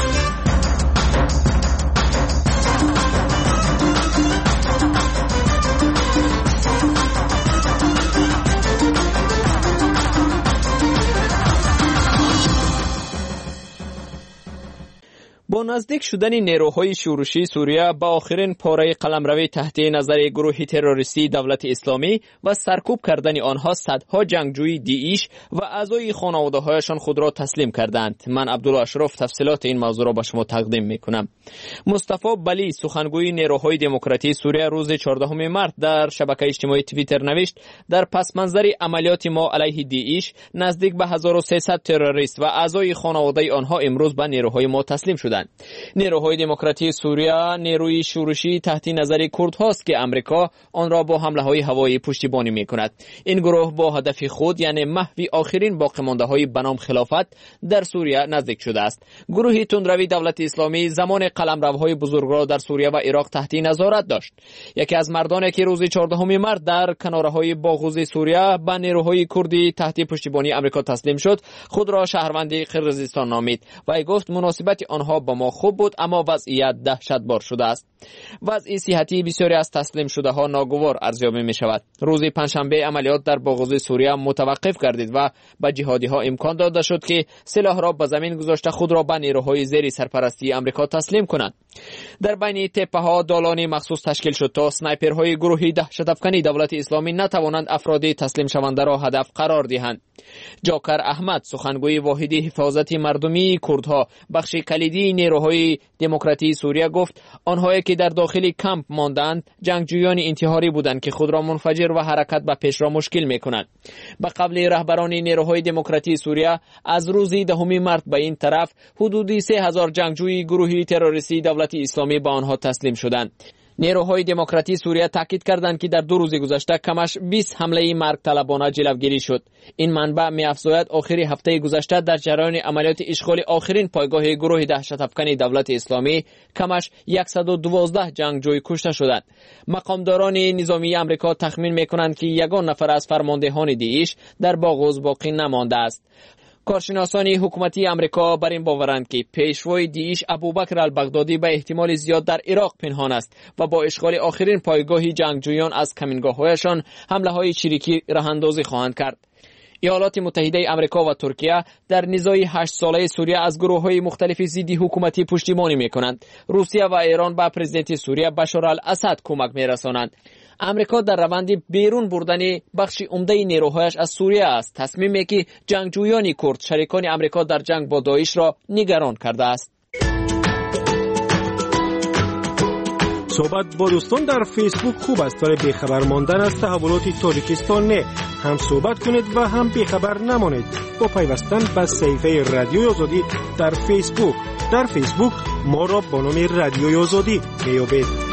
با نزدیک شدن نیروهای شورشی سوریه به آخرین پاره قلمرو تحت نظر گروه تروریستی دولت اسلامی و سرکوب کردن آنها صدها جنگجوی دیئیش و اعضای خانواده‌هایشان خود را تسلیم کردند. من عبدالله اشرف تفصیلات این موضوع را به شما تقدیم میکنم. مصطفی بلی سخنگوی نیروهای دموکراتی سوریه روز چهاردهم مارس در شبکه اجتماعی توییتر نوشت در پس منظر عملیات ما علیه دیئیش نزدیک به هزار و سیصد تروریست و اعضای خانواده آنها امروز به نیروهای ما تسلیم شدند. نیروهای دموکراتی سوریه نیروی شورشی تحت نظر کرد هاست که امریکا آن را با حمله های هوایی پشتیبانی می کند. این گروه با هدف خود یعنی محو آخرین باقی مانده های بنام خلافت در سوریه نزدیک شده است. گروه تندروی دولت اسلامی زمان قلمروهای بزرگ را در سوریه و عراق تحت نظارت داشت. یکی از مردانی که روز چهاردهم مارس در کنارهای باغوز سوریه به نیروهای کردی تحت پشتیبانی امریکا تسلیم شد خود را شهروند قرقیزستان نامید و گفت مناسبت آنها با ما خوب بود اما وضعیت دهشتبار شده است. وضع صحتی بسیاری از تسلیم شده ها ناگوار ارزیابی می شود. روز پنجشنبه عملیات در باغوز سوریه متوقف گردید و به جهادی ها امکان داده شد که سلاح را به زمین گذاشته خود را به نیروهای زیر سرپرستی امریکا تسلیم کنند. در بین تپه ها دالانی مخصوص تشکیل شد تا اسنایپرهای گروهی دهشت افکنی دولت اسلامی نتوانند افراد تسلیم شونده را هدف قرار دهند. جاکر احمد سخنگوی واحد حفاظت مردمی کردها بخش کلیدی نیروهای دموکراتی سوریه گفت آنهایی که در داخل کمپ ماندند جنگجویان انتحاری بودند که خود را منفجر و حرکت به پیش را مشکل میکنند. به قبل رهبران نیروهای دموکراتی سوریه از روز دهم مارس به این طرف حدود سه هزار جنگجوی گروهی تروریستی دولت اسلامی به آنها تسلیم شدند. نیروهای دموکراتی سوریه تاکید کردند که در دو روز گذشته کمش بیست حمله مرگ طلبانه جلوگیری شد. این منبع می‌افزاید آخر هفته گذشته در جریان عملیات اشغال آخرین پایگاه گروه دهشت افکن دولت اسلامی کمش صد و دوازده جنگجوی کشته شدند. مقامداران نظامی آمریکا تخمین می‌کنند که یگان نفر از فرماندهان دیش در باغوز باقی نمانده است. کارشناسان حکومتی امریکا بر این باورند که پیشوای دیش ابوبکر البغدادی به احتمال زیاد در عراق پنهان است و با اشغال آخرین پایگاه جنگجویان از کمینگاه‌هایشان حمله‌های چریکی راه‌اندازی خواهند کرد. ایالات متحده آمریکا و ترکیه در نزاع هشت ساله سوریه از گروه‌های مختلف ضد حکومتی پشتیبانی می‌کنند. روسیه و ایران به پرزیدنت سوریه بشار الاسد کمک می‌رسانند. امریکا در روند بیرون بردن بخش عمده نیروهایش از سوریه است. تصمیمی که جنگجویان کرد شریکان امریکا در جنگ با داعش را نگران کرده است. صحبت با دوستان در فیسبوک خوب است، ولی بیخبر ماندن از تحولات تاجیکستان نه. هم صحبت کنید و هم بیخبر نمانید با پیوستن به صفحه رادیوی آزادی در فیسبوک. در فیسبوک ما را با نام رادیوی آزادی میابید.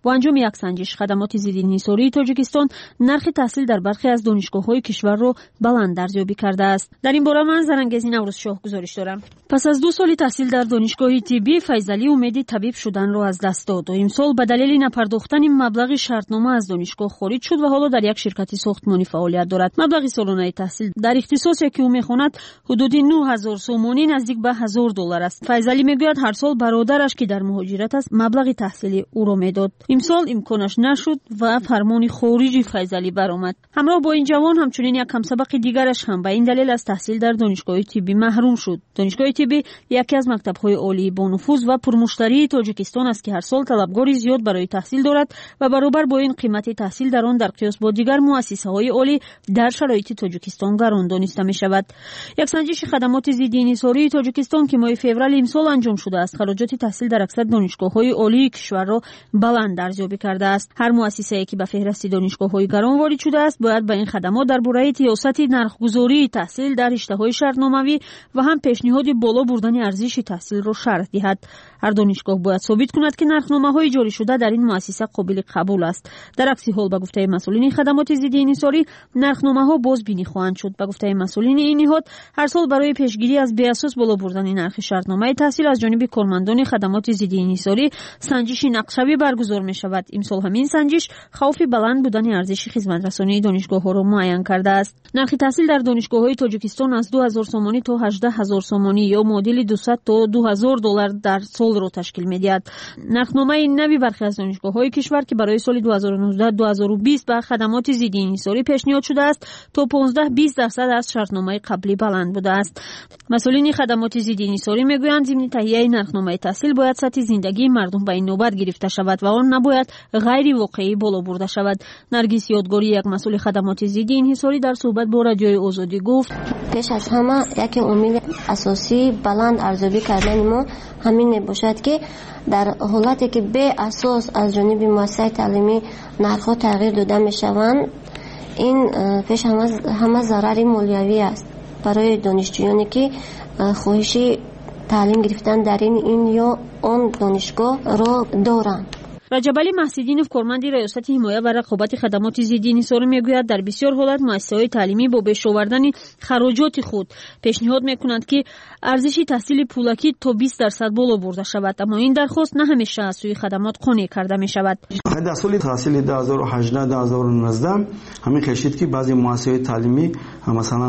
با انجام یک سنجش خدمات ضدانحصاری تاجیکستان نرخ تحصیل در برخی از دانشگاه‌های کشور را بلند ارزیابی کرده است. در این باره من زرنگزی نوروز شاه گزارش دارم. پس از دو سال تحصیل در دانشگاه طبی، فیضعلی امید طبیب شدن را از دست داد و امسال به دلیل نپرداختن مبلغ شرطنامه از دانشگاه خارج شد و حالا در یک شرکت ساختمانی فعالیت دارد. مبلغ سالانه تحصیل در اختصاصی که او می‌خواند حدود نه هزار سومانی نزدیک به هزار دلار است. فیضعلی میگوید هر سال برادرش که در مهاجرت است مبلغ تحصیلی او را میداد. امسال امکانش نشد و فرمان خارجی فیضعلی برآمد. همراه با این جوان همچنین یک همسبق دیگرش هم به این دلیل از تحصیل در دانشگاه طبی محروم شد. دانشگاه طبی یکی از مکتب‌های عالی با نفوذ و پرمشتری تاجیکستان است که هر سال طلبگاری زیاد برای تحصیل دارد و برابر با این قیمت تحصیل در آن در قیاس با دیگر مؤسسه‌های عالی در شرایط تاجیکستان گران دانسته می‌شود. یک سنجش خدمات ضدانحصاری تاجیکستان که ماه فوریه امسال انجام شده است، خراجات تحصیل در اکثر دانشگاه‌های عالی کشور را بلند ارزیابی کرده است. هر مؤسسه‌ای که به فهرست دانشگاه‌های گران وارد شده است باید به این خدمات درباره سیاست نرخ‌گذاری تحصیل در رشته‌های شرطنامه‌ای و هم پیشنهاد بالا بردن ارزش تحصیل را شرح دهد. هر دانشگاه باید ثابت کند که نرخنامه‌های جاری شده در این مؤسسه قابل قبول است. در عکس حال به گفته مسئولین خدمات ضدانحصاری نرخنامه‌ها بازبینی خواهند شد. به گفته مسئولین این نهاد هر سال برای پیشگیری از بی‌اساس بالا بردن نرخ شرطنامه تحصیل از جانب کارمندان خدمات ضدانحصاری سنجش نقشه‌ای برگزار می‌شود. امسال همین سنجش خوف بلند بودن ارزش خدمت‌رسانی دانشگاه‌ها را معین کرده است. نرخ تحصیل در دانشگاه‌های تاجیکستان از دو هزار سومانی تا هجده هزار سومانی یا معادل دویست تا دو هزار دلار در سال را تشکیل می‌دهد. نرخنامه نوی برخی از دانشگاه‌های کشور که برای سال دو هزار و نوزده دو هزار و بیست به خدمات ضدانحصاری پیشنهاد شده است تا پانزده بیست درصد از شرطنامه قبلی بلند بوده است. مسئولین خدمات ضدانحصاری میگویند ضمن تهیه نرخنامه تحصیل باید سطح زندگی مردم به این نوبت گرفته شود و آن نباید غیر واقعی بالا برده شود. نرگس یادگاری یک مسئول خدمات ضدانحصاری در صحبت با رادیوی آزادی گفت: پیش از همه یک امید اساسی بلند ارزیابی کردن ما همین میباشد که در حالتی که به اساس از جانب مؤسسه تعلیمی نرخ‌ها تغییر داده میشوند، این پیش همه همه ضرر مالیوی است برای دانشجویانی که خواهش تعلیم گرفتن در این این یا آن دانشگاه را دارند. رجب علی محسودینوف کارمند ریاست حمایت و رقابت خدمات ضدانحصاری میگوید در بسیار حالات مؤسسه‌های تعلیمی با بیش آوردن خراجات خود پیشنهاد میکنند که ارزش تحصیل پولکی تا بیست درصد بالا برده شود، اما این درخواست نه همیشه از سوی خدمات قانع کرده می شود. در سال تحصیل دو هزار و هجده دو هزار و نوزده همین خشید که بعضی مؤسسه‌های تعلیمی مثلا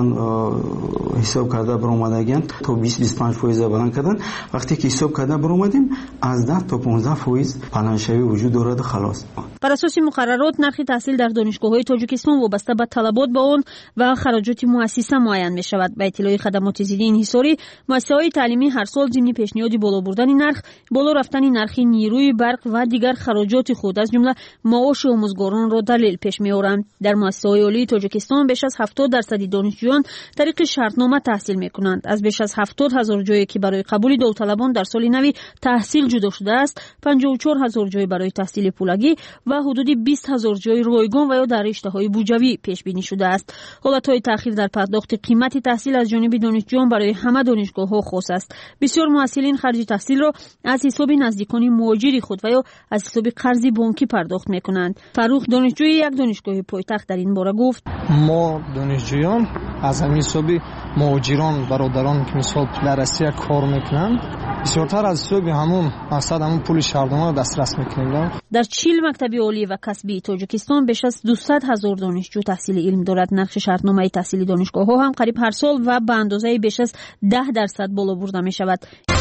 حساب کرده برآمدگان تا بیست بیست و پنج درصد بلند کردن. وقتی که حساب کرده برآمدیم از ده تا پانزده درصد پلنشوی وجود دارد خلاص. بر اساس مقررات نرخ تحصیل در دانشگاه‌های تاجیکستان وابسته به طلبات با آن و خراجات مؤسسه معین می شود. به اطلاع خدمات ضدانحصاری مؤسسه‌های تعلیمی هر سال ضمن پیشنهاد بالا بردن نرخ، بالا رفتن نرخ نیروی برق و دیگر خراجات خود از جمله معاش آموزگاران را دلیل پیش می‌آورند. در مؤسسه‌های عالی تاجیکستان بیش از هفتاد درصد دانشجویان طریق شرطنامه تحصیل می‌کنند. از بیش از هفتاد هزار جایی که برای قبول داوطلبان در سال نوی تحصیل جدا شده است، پنجاه و چهار هزار جای برای تحصیل پولگی و حدود بیست هزار جای رایگان و یا در رشته‌های بودجوی پیش بینی شده است. حالت‌های تأخیر در پرداخت قیمت تحصیل از جانب دانشجویان برای همه دانشگاه‌ها خاص است. بسیار محصلین خرج تحصیل را از حساب نزدیکان مهاجری خود و یا از حساب قرض بانکی پرداخت می‌کنند. فروخ دانشجوی یک دانشگاه پایتخت در این باره گفت: ما دانشجویان از همین حساب مهاجران برادران که مثلا در روسیه کار میکنند بسیارتر از حساب همون اصلا همون پول شهرداری دسترس میکنیم. در چهل مکتب عالی و کسبی تاجیکستان بیش از دویست هزار دانشجو تحصیل علم دارد. نرخ شرطنامه تحصیلی دانشگاه‌ها هم قریب هر سال و به اندازه بیش از ده درصد بالا برده می‌شود.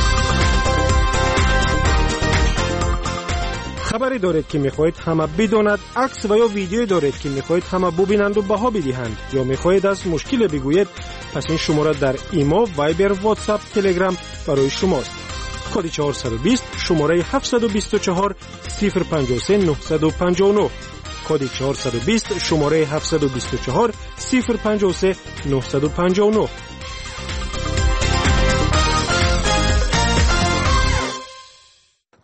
خبری دارید که میخواهید همه بداند، عکس و یا ویدیو دارید که میخواهید همه ببینند و بها بدهند، یا میخواهید از مشکل بگویید، پس این شماره در ایما، وایبر، واتساپ، تلگرام برای شماست. کد چهارصد و بیست شماره هفتصد و بیست و چهار صفر پنجاه و سه نهصد و پنجاه و نه. کد چهارصد و بیست شماره هفتصد و بیست و چهار صفر پنجاه و سه نهصد و پنجاه و نه.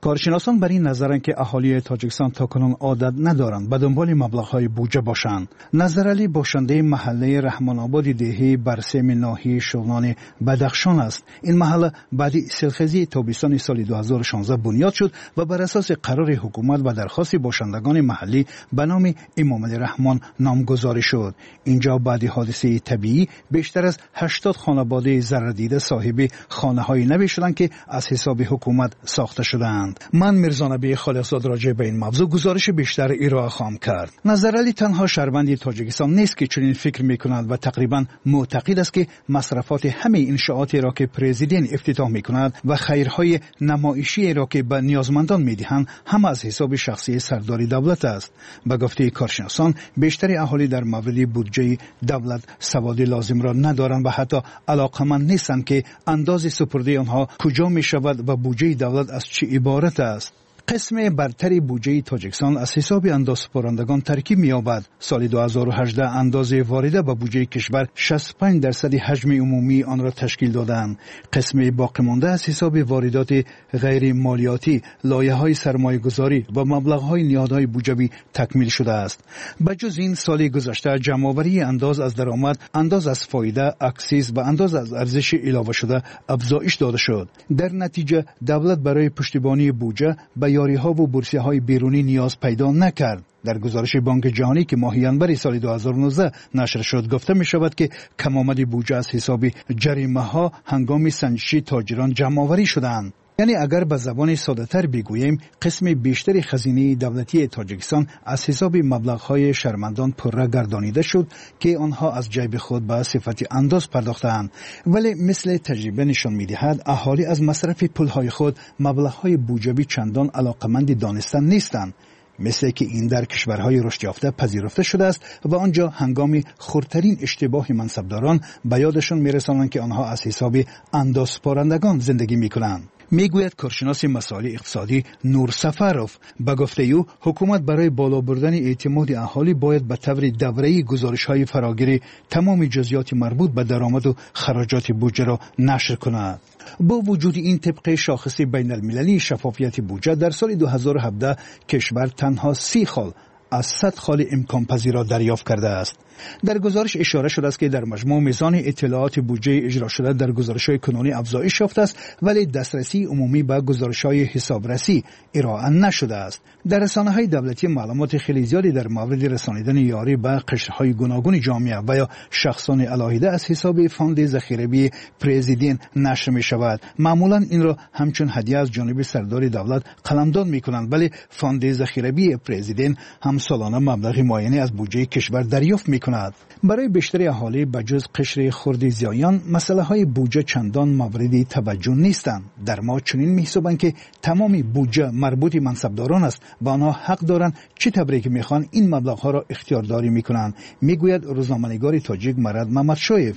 کارشناسان بر این نظرند که اهالی تاجیکستان تاکنون عادت ندارند به دنبال مبلغ‌های بودجه باشند. نظرعلی باشنده محله رحمان آباد دهی برسم ناحیه شغنان بدخشان است. این محله بعد سیلخزی تابستان سال دو هزار و شانزده بنیاد شد و بر اساس قرار حکومت و درخواست باشندگان محلی به نام امام علی رحمان نامگذاری شد. اینجا بعد حادثه طبیعی بیشتر از هشتاد خانواده ضرر دیده صاحب خانه‌های نوی شدند که از حساب حکومت ساخته شدند. من میرزا نبی خالقزاد راجع به این موضوع گزارش بیشتر ارائه خواهم کرد. نظرعلی تنها شهروند تاجیکستان نیست که چنین فکر میکند و تقریبا معتقد است که مصرفات همه انشاءاتی را که پرزیدنت افتتاح میکند و خیرهای نمایشی را که به نیازمندان میدهند هم از حساب شخصی سرداری دولت است. به گفته کارشناسان بیشتر اهالی در مورد بودجه دولت سواد لازم را ندارند و حتی علاقمند نیستند که انداز سپرده آنها کجا می شود و بودجه دولت از چه عبارت است. قسم برتری بودجه تاجیکستان از حساب اندازه‌پرندگان ترکیب می‌یابد. سال دو هزار و هجده اندازه واریده به بودجه کشور شصت و پنج درصد حجم عمومی آن را تشکیل دادند. قسم باقی مانده از حساب واردات غیر مالیاتی، لایحه‌های سرمایه‌گذاری و مبلغ‌های نهادهای بودجوی تکمیل شده است. بجز این سال گذشته جمع‌آوری انداز از درآمد، انداز از فایده، اکسیز و انداز از ارزش علاوه شده افزایش داده شد. در نتیجه دولت برای پشتیبانی بودجه به یاری‌ها و بورسیه‌های بیرونی نیاز پیدا نکرد. در گزارش بانک جهانی که ماه ژانویه سال دو هزار و نوزده نشر شد گفته می شود که کمآمد بودجه از حساب جریمه‌ها هنگام سنجشی تاجران جمع‌آوری شدند. یعنی اگر به زبان ساده تر بگوییم قسم بیشتر خزینه دولتی تاجیکستان از حساب مبلغ‌های شهروندان پره گردانیده شد که آنها از جیب خود به صفت انداز پرداختند. ولی مثل تجربه نشان می‌دهد اهالی از مصرف پول‌های خود مبلغ‌های بودجوی چندان علاقمند دانستن نیستند، مثل که این در کشورهای رشد یافته پذیرفته شده است و آنجا هنگام خردترین اشتباه منصبداران به یادشان می‌رسانند که آنها از حساب اندازپارندگان زندگی می‌کنند. میگوید کارشناس مسائل اقتصادی نور سفروف. به گفته او حکومت برای بالا بردن اعتماد اهالی باید به طور دوره‌ای گزارش‌های فراگیر تمام جزئیات مربوط به درآمد و خراجات بودجه را نشر کند. با وجود این طبق شاخص بین المللی شفافیت بودجه در سال دو هزار و هفده کشور تنها سی خال از صد خال امکان پذیر را دریافت کرده است. در گزارش اشاره شده است که در مجموع میزان اطلاعات بودجه اجرا شده در گزارش‌های کنونی افزایش یافته است، ولی دسترسی عمومی به گزارش‌های حسابرسی ارائه نشده است. در رسانه‌های دولتی معلومات خیلی زیادی در مورد رسانیدن یاری به قشرهای گوناگون جامعه و یا شخصان علاهیده از حساب فاند ذخیره‌ای پرزیدنت نشر می‌شود. معمولاً این را همچون هدیه از جانب سردار دولت قلمداد می‌کنند، ولی فاند ذخیره‌ای پرزیدنت هم سالانه مبلغی معینی از بودجه کشور دریافت می‌کند. برای بیشتر اهالی بجز قشر خرد زیایان مسئله های بودجه چندان مورد توجه نیستند. در ما چنین می‌حسابند که تمام بودجه مربوط منصبداران است و آنها حق دارند چه طوری که می‌خوان این مبلغ‌ها را اختیارداری می‌کنند، میگوید روزنامه‌نگار تاجیک مراد محمدشویف.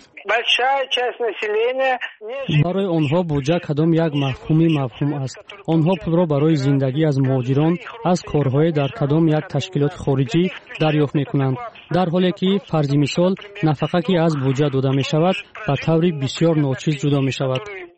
برای آنها بودجه کدام یک مفهومی مفهوم است. آنها پول را برای زندگی از مهاجران از کارهای در کدام یک تشکیلات خارجی دریافت می‌کنند، در حالی که فرض مثال نفقه که از بودجه داده می شود به طور بسیار ناچیز جدا می شود.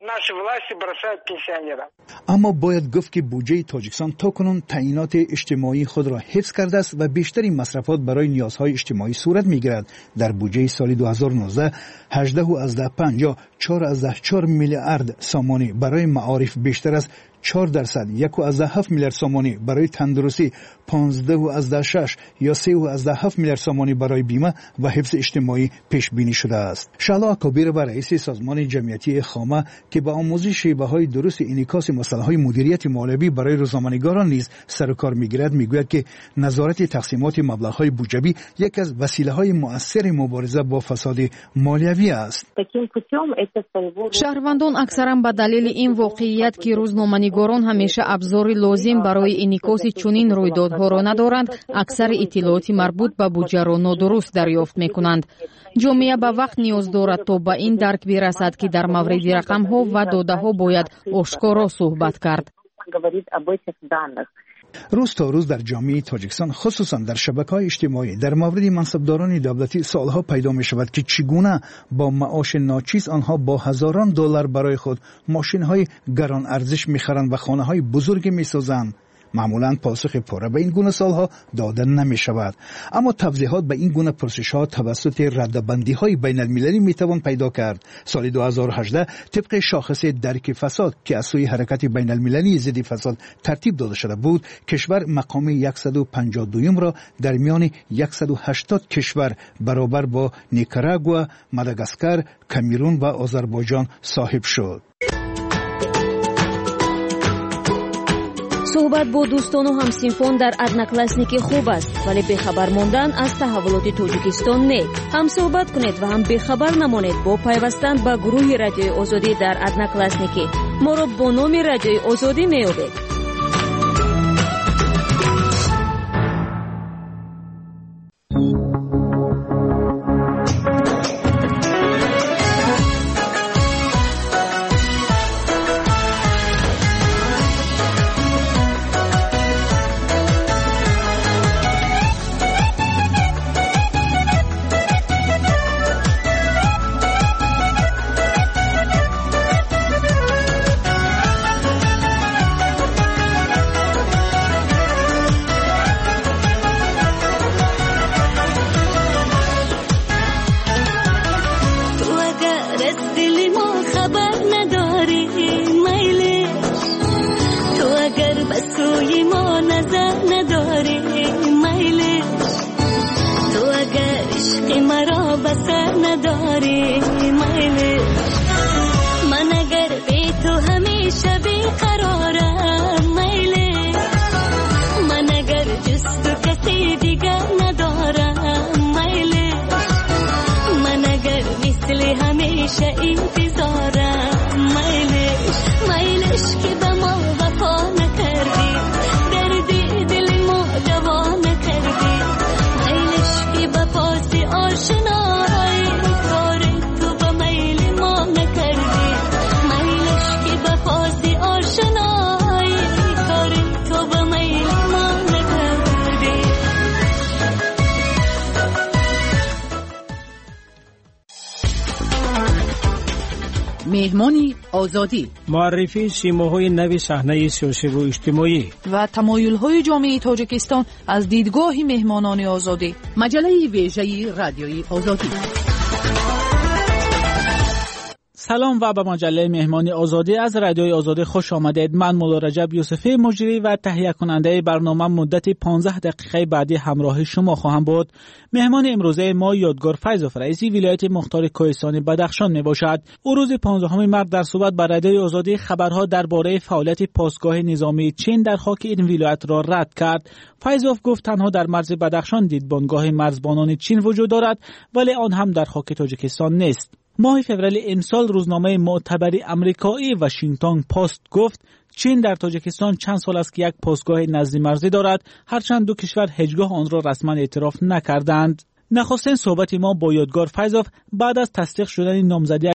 اما باید گفت که بودجه تاجیکستان تاکنون تعیینات اجتماعی خود را حفظ کرده است و بیشترین مصرفات برای نیازهای اجتماعی صورت می‌گیرد. در بودجه سال دو هزار و نوزده هجده و از ده پنج یا چهار از ده چهار میلیارد سامانی برای معارف، بیشتر از چهار درصد یک و از ده هفت میلیارد سامانی برای تندرستی، پانزده و از ده شش یا سه و از ده هفت میلیارد سامانی برای بیمه و حفظ اجتماعی پیش بینی شده است. شعلا اکابیر و رئیس سازمان جمعیتی خامه که به آموزش شیوه‌های درست انعکاس مسائل مدیریت مالیوی برای روزنامه‌نگاران نیز سر و کار می‌گیرد، میگوید که نظارت تقسیمات مبلغ‌های بودجوی یک از وسیله‌های مؤثر مبارزه با فساد مالیوی است. شهروندان اکثرا به دلیل این واقعیت که روزنامه‌نگاران همیشه ابزار لازم برای انعکاس چنین رویدادها را ندارند، اکثر اطلاعات مربوط به بودجه را نادرست دریافت می‌کنند. جامعه به وقت نیاز دارد تا به این درک برسد که در مورد رقم‌ها و داده‌ها باید آشکارا صحبت کرد. روز تا روز در جامعه تاجیکستان خصوصا در شبکه‌های اجتماعی در مورد منصبداران دولتی سوالها پیدا می شود که چگونه با معاش ناچیز آنها با هزاران دلار برای خود ماشین‌های گران ارزش می‌خرند و خانه‌های بزرگ می‌سازند. معمولاً پاسخ پوره به این گونه سوالها داده نمی شود. اما توضیحات به این گونه پرسش‌ها توسط رده‌بندی‌های بین المللی می توان پیدا کرد. سال دو هزار و هجده طبق شاخص درک فساد که از سوی حرکت بین المللی ضد فساد ترتیب داده شده بود، کشور مقام صد و پنجاه و دو را در میان صد و هشتاد کشور برابر با نیکاراگوآ، ماداگاسکار، کامرون و آذربایجان صاحب شد. صحبت با دوستان و همسینفون در одноклассники خوب است، ولی بخبر ماندن از تحولات تاجیکستان نه. هم صحبت کنید و هم بخبر نمانید با پیوستن به گروه رادیوی آزادی در одноклассники. ما را با نام رادیوی آزادی می‌یابید. مهمانی آزادی، معرفی سیماهای نوی صحنه سیاسی و اجتماعی و تمایل‌های جامعه تاجیکستان از دیدگاه مهمانان آزادی. مجله ویژه رادیوی آزادی. سلام و به مجله مهمانی آزادی از رادیوی آزادی خوش آمدید. من مولا رجب یوسفی مجری و تهیه کننده برنامه مدت پانزده دقیقه بعدی همراه شما خواهم بود. مهمان امروزه ما یادگار فیضوف رئیس ولایت مختار کوهستان بدخشان می باشد. او روز پانزدهم مارس در صحبت با رادیوی آزادی خبرها درباره فعالیت پاسگاه نظامی چین در خاک این ولایت را رد کرد. فیضوف گفت تنها در مرز بدخشان دیدبانگاه مرزبانان چین وجود دارد، ولی آن هم در خاک تاجیکستان نیست. ماه فوریه امسال روزنامه معتبری امریکایی واشنگتن پست گفت چین در تاجیکستان چند سال است که یک پاسگاه نزدی مرزی دارد، هرچند دو کشور هیچگاه آن را رسما اعتراف نکردند. نخستین صحبت ما با یادگار فیضوف بعد از تصدیق شدن نامزدی